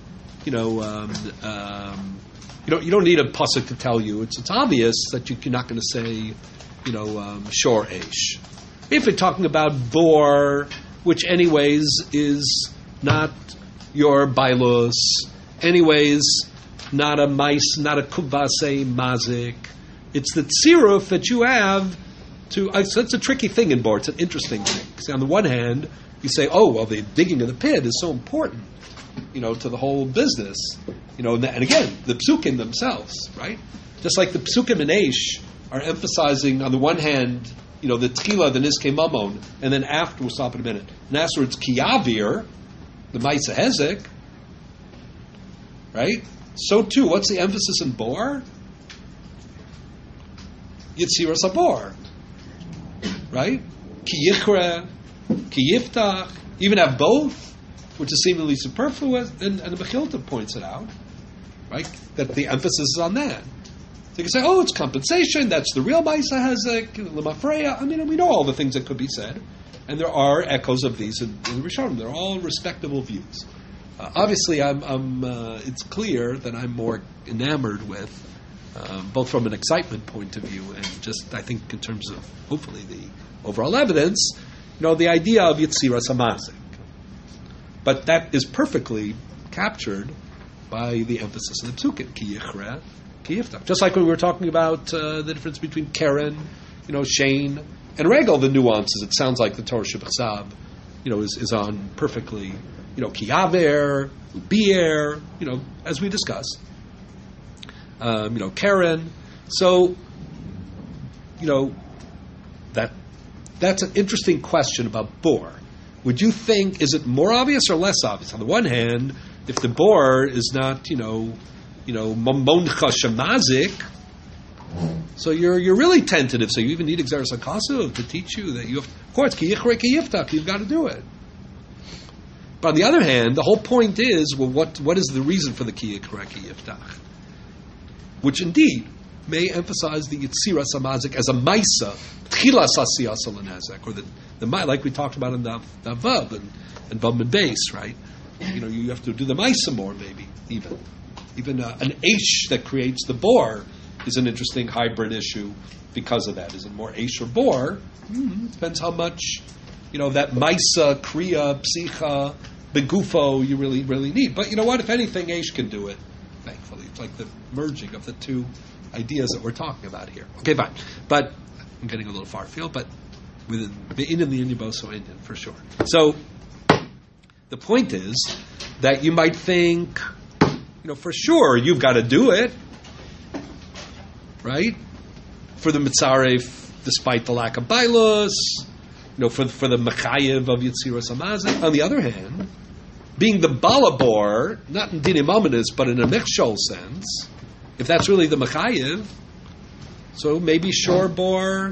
need a pasuk to tell you. It's obvious that you're not going to say, shor eish. If you're talking about bor, which anyways is not your bailos, anyways not a mice, not a kubase mazik. It's the tziruf that you have to. So it's a tricky thing in bor. It's an interesting thing. See, on the one hand, you say, oh, well, the digging of the pit is so important, to the whole business. And again, the psukim themselves, right? Just like the psukim in Eish are emphasizing, on the one hand, the tchila, the niskei mamon, and then after, we'll stop in a minute, and afterwards, kiyavir, the ma'isa hezek, right? So too, what's the emphasis in bor? Yitziras habor, right? Ki yichre, ki yiftach, even have both, which is seemingly superfluous, and the Mechilta points it out, right? That the emphasis is on that. So you can say, oh, it's compensation, that's the real Ma'isa Hezek, Lemafreya. I mean, we know all the things that could be said, and there are echoes of these in the Rishonim. They're all respectable views. Obviously, it's clear that I'm more enamored with, both from an excitement point of view and just, I think, in terms of, hopefully, the overall evidence, the idea of Yitziras HaMazik. But that is perfectly captured by the emphasis in the psukim, ki yichre, ki yiftach. Just like when we were talking about the difference between Keren, Shane, and Regel, the nuances. It sounds like the Torah Shebachsav, is on perfectly, ki yaver, bier, as we discussed. Keren. So, that's an interesting question about bor. Would you think, is it more obvious or less obvious? On the one hand, if the bor is not, mamoncha shemazik, so you're really tentative. So you even need Exeris HaKasuv to teach you that you have, of course, ki yichre ki yiftach, you've got to do it. But on the other hand, the whole point is, well, what is the reason for the ki yichre ki yiftach? Which indeed may emphasize the Yitziras HaMazik as a Maisa, Tchilas Asiyas HaLenezek, or the like we talked about in the Vav and Vav and Beis, right? You have to do the Maisa more, maybe, even. Even an Eish that creates the bor is an interesting hybrid issue because of that. Is it more Eish or bor? Depends how much, that Maisa, Kriya, Psicha, Begufo you really, really need. But you know what? If anything, Eish can do it, thankfully. It's like the merging of the two ideas that we're talking about here. Okay, fine. But I'm getting a little far afield, but within the Indian, the Inyaboso Indian, for sure. So the point is that you might think, for sure you've got to do it, right? For the Mitzaref, despite the lack of bailos, for the Mechayev of Yitziras HaMazik. On the other hand, being the Balabor, not in Dinim Amanis, but in a Mechshol sense, if that's really the Mechayev, so maybe Shor Bor,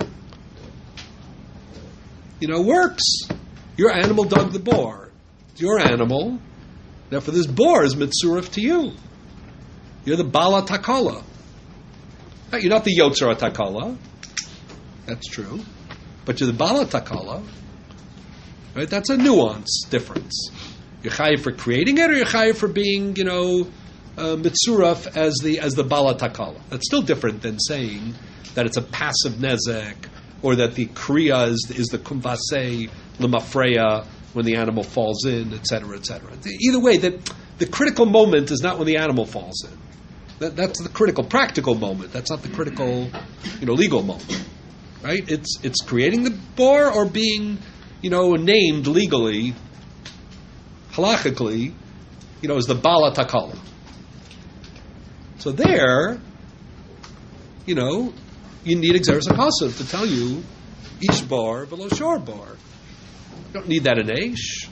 works. Your animal dug the bor. It's your animal. Therefore, this bor is mitzurif to you. You're the Bala Takala. You're not the Yotzer Takala. That's true. But you're the Bala Takala. Right? That's a nuance difference. You're chayiv for creating it, or you're chayiv for being, mitzuraf as the Bala Takala. That's still different than saying that it's a passive nezek, or that the kriya is the kumvasei lemafreya when the animal falls in, etc., etc. Either way, that the critical moment is not when the animal falls in. That's the critical practical moment. That's not the critical, legal moment, right? It's creating the bor or being, named legally, halachically, as the Bala Takala. So there, you need Exeris HaKasuv to tell you each bar below shor bar. You don't need that in Eish.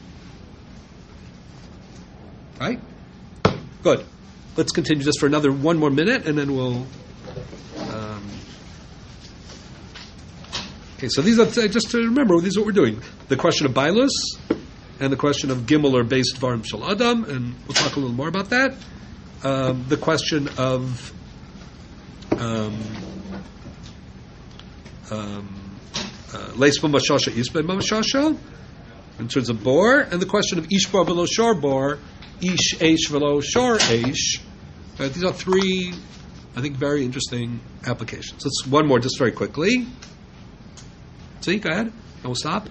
Right? Good. Let's continue just for one more minute, and then we'll... okay, so these are, just to remember, these are what we're doing. The question of Bailus, and the question of Gimel or Beis Dvarim Shel Adam, and we'll talk a little more about that. The question of... Leis b'mashasha, is b'mashasha, in terms of bor, and the question of ish bor velo shor bor, ish eish velo shor eish. These are three, I think, very interesting applications. Let's one more just very quickly. See, go ahead. And we'll stop.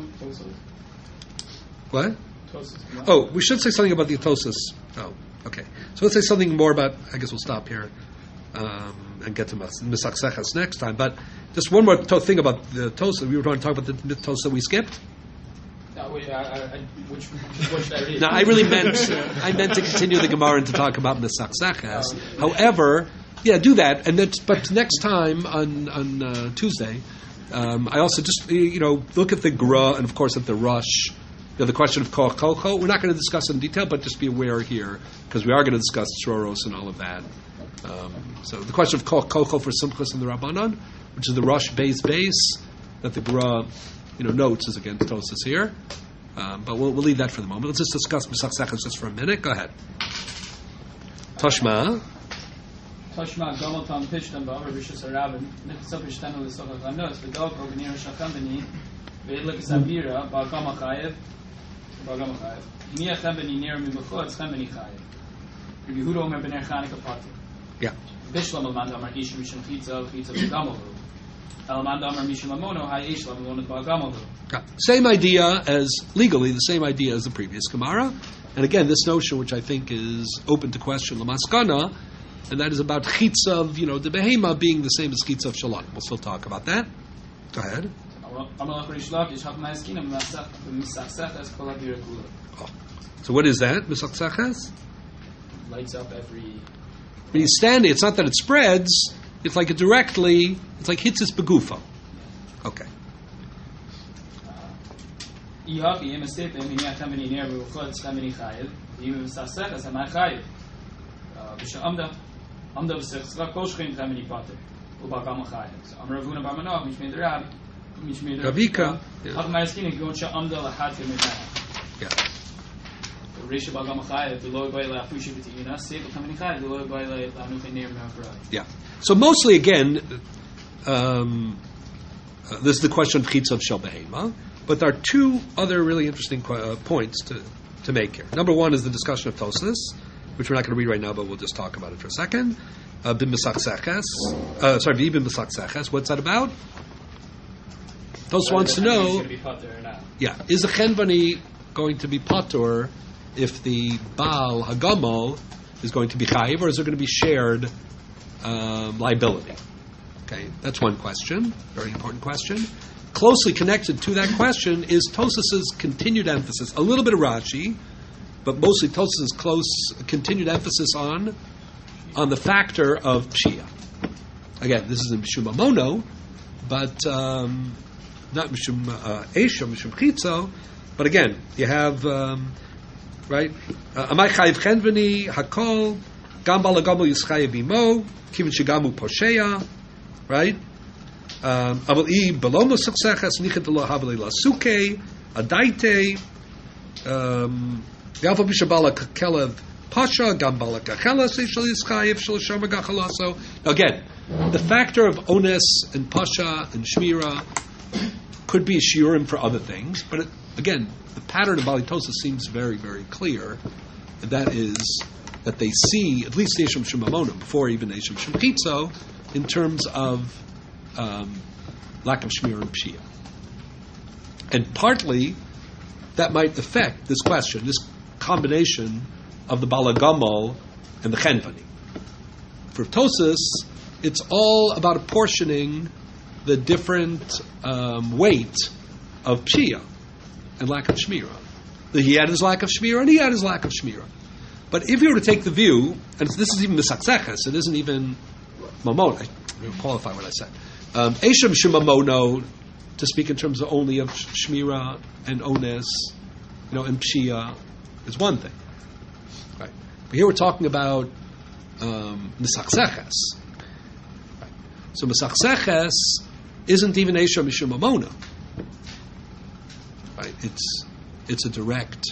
What? Oh, we should say something about the Tosis. Oh, okay. So let's say something more about, I guess we'll stop here and get to Misach Seches next time. But just one more thing about the Tosis. We were going to talk about the Tosis that we skipped. Which should I read? No, I really meant to continue the Gemara and to talk about Misach Seches. However, yeah, do that. But next time on Tuesday, I also just look at the Gra and of course at the Rush. The question of Koch Kocho, we're not going to discuss in detail, but just be aware here, because we are going to discuss Shoros and all of that. So the question of Koch Kocho for Simchas and the Rabbanon, which is the Rush base that the Gra notes is against Tosas here. But we'll leave that for the moment. Let's just discuss Misach Seches just for a minute. Go ahead. Toshma. Toshma Gamaltam Pishtam Ba'amar Rishus Harabim Nifsel Pishtanu L'Sochach Hanos V'Dol Koganir Shachambani V'Edlik Zabira Ba'Gama Chayev Hiniach Chambani Ner Mibachot Chambani Chayev Yehuda Omer B'ner Chanukah Pater. Yeah. Bishlam Alman Damar Ish Mishum Chitza B'Gamalu Alman Damar Mishum Amono Hay Ish Lamalonat Ba'Gamalu. Same idea as legally, the same idea as the previous Gemara, and again this notion, which I think is open to question, Lamaskana, and that is about chitza of the behema being the same as chitza of shalom. We'll still talk about that. Go ahead. So what is that? Misach Seches? Lights up every. When you stand it, it's not that it spreads. It's like it directly. It's like hitzis begufa. Okay. Ravika. Yeah. So mostly again, this is the question of chitza of shel behema, but there are two other really interesting points to make here. Number one is the discussion of Tosfos, which we're not going to read right now, but we'll just talk about it for a second. Bim Misach Seches. V'ibim Misach Seches. What's that about? Tosfos wants to know. Yeah, is the Chenvani going to be patur if the Baal Hagamal is going to be chayiv, or is there going to be shared liability? Okay, that's one question. Very important question. Closely connected to that question is Tosfos's continued emphasis. A little bit of Rashi, but mostly Tosfos's continued emphasis on the factor of pshia. Again, this is in Mishum Amono, but not Mishum Esha, Mishum Chitzo. But again, you have right. Amai chayiv chenveni hakol gam balagamu yischayev bimo kivin shigamu posheya. Right. Aval I below Misach Seches nichet lo haveli lasuke adaite galva bishabala kelev pasha gambala kachela seishal yischayev shalashama gachalaso. Again, the factor of ones and pasha and shmira could be a shiurim for other things, but again, the pattern of Bali Tosfos seems very, very clear, and that is that they see at least Nesham Shemamonim before even Nesham Shemchitzo in terms of lack of shmir and pshia. And partly that might affect this question, this combination of the balagamal and the chenvani. For Tosfos, it's all about apportioning the different weight of pshia and lack of shmira. He had his lack of shmira and he had his lack of shmira. But if you were to take the view, and this is even Misach Seches, it isn't even mamon. I will qualify what I said. Eshem shemamono, to speak in terms of only of shmira and ones, and pshia, is one thing. Right. But here we're talking about Misach Seches. Right. So Misach Seches isn't even Eshem shemamono. Right. It's a direct,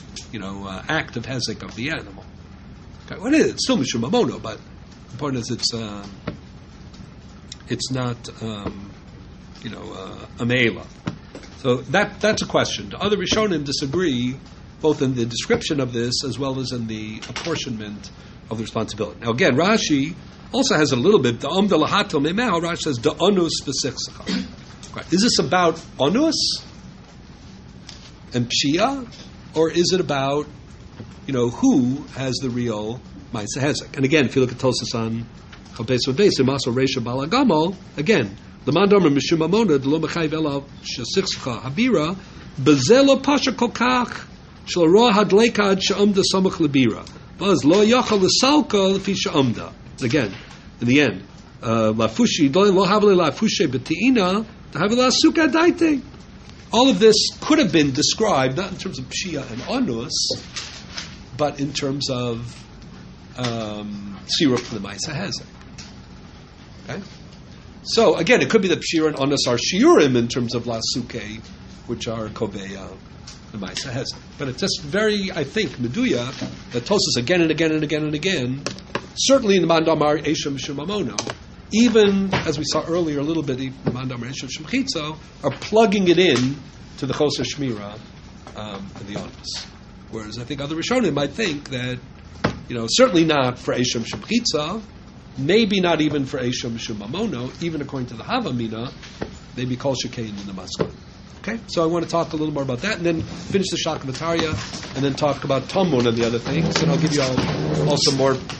act of hezek of the animal. Okay. Well, it's still mishum mamono, but the point is it's not, a meila. So that's a question. The other Rishonim disagree, both in the description of this as well as in the apportionment of the responsibility. Now again, Rashi also has a little bit. The Lahatel Memeh, Rashi says the onus v'sichsacha. Is this about onus and pshia, or is it about who has the real Ma'aseh Hezek? And again, if you look at Tosas on Chalpes Beis, Maso Reisha Balagamo, again, the Mandomer Mishum Amona, the Lo Mechayiv Ela Shesichcha Habira, Bezelo Pasha Kokach Shel Roa Hadleikad She'amda Samach Lebira, Baz Lo Yachal L'Salka Lefi She'amda. Again, in the end, Lafushi Lo Havle Lafushe B'Te'ina Havle Suka Daite. All of this could have been described not in terms of Pshia and Onus, but in terms of Sirut for the Ma'aseh Hezek. Okay? So, again, it could be that Pshira and Onus are Shiurim in terms of Lasuke, which are Koveya and Ma'aseh Hezek. But it's just very, I think, Meduya, that Tosas again and again and again and again, certainly in the Mandamar Eshem Shumamono, even, as we saw earlier a little bit, even the Mandamar Eshem Shemchitza, are plugging it in to the Choser Shmira and the Onus. Whereas I think other Rishonim might think that, certainly not for Eshem Shemchitza, maybe not even for Eshem Shumamono, even according to the Havamina, maybe Kol Shekein in the Maskon. Okay, so I want to talk a little more about that, and then finish the Shakavataria, and then talk about Tamun and the other things, and I'll give you all some more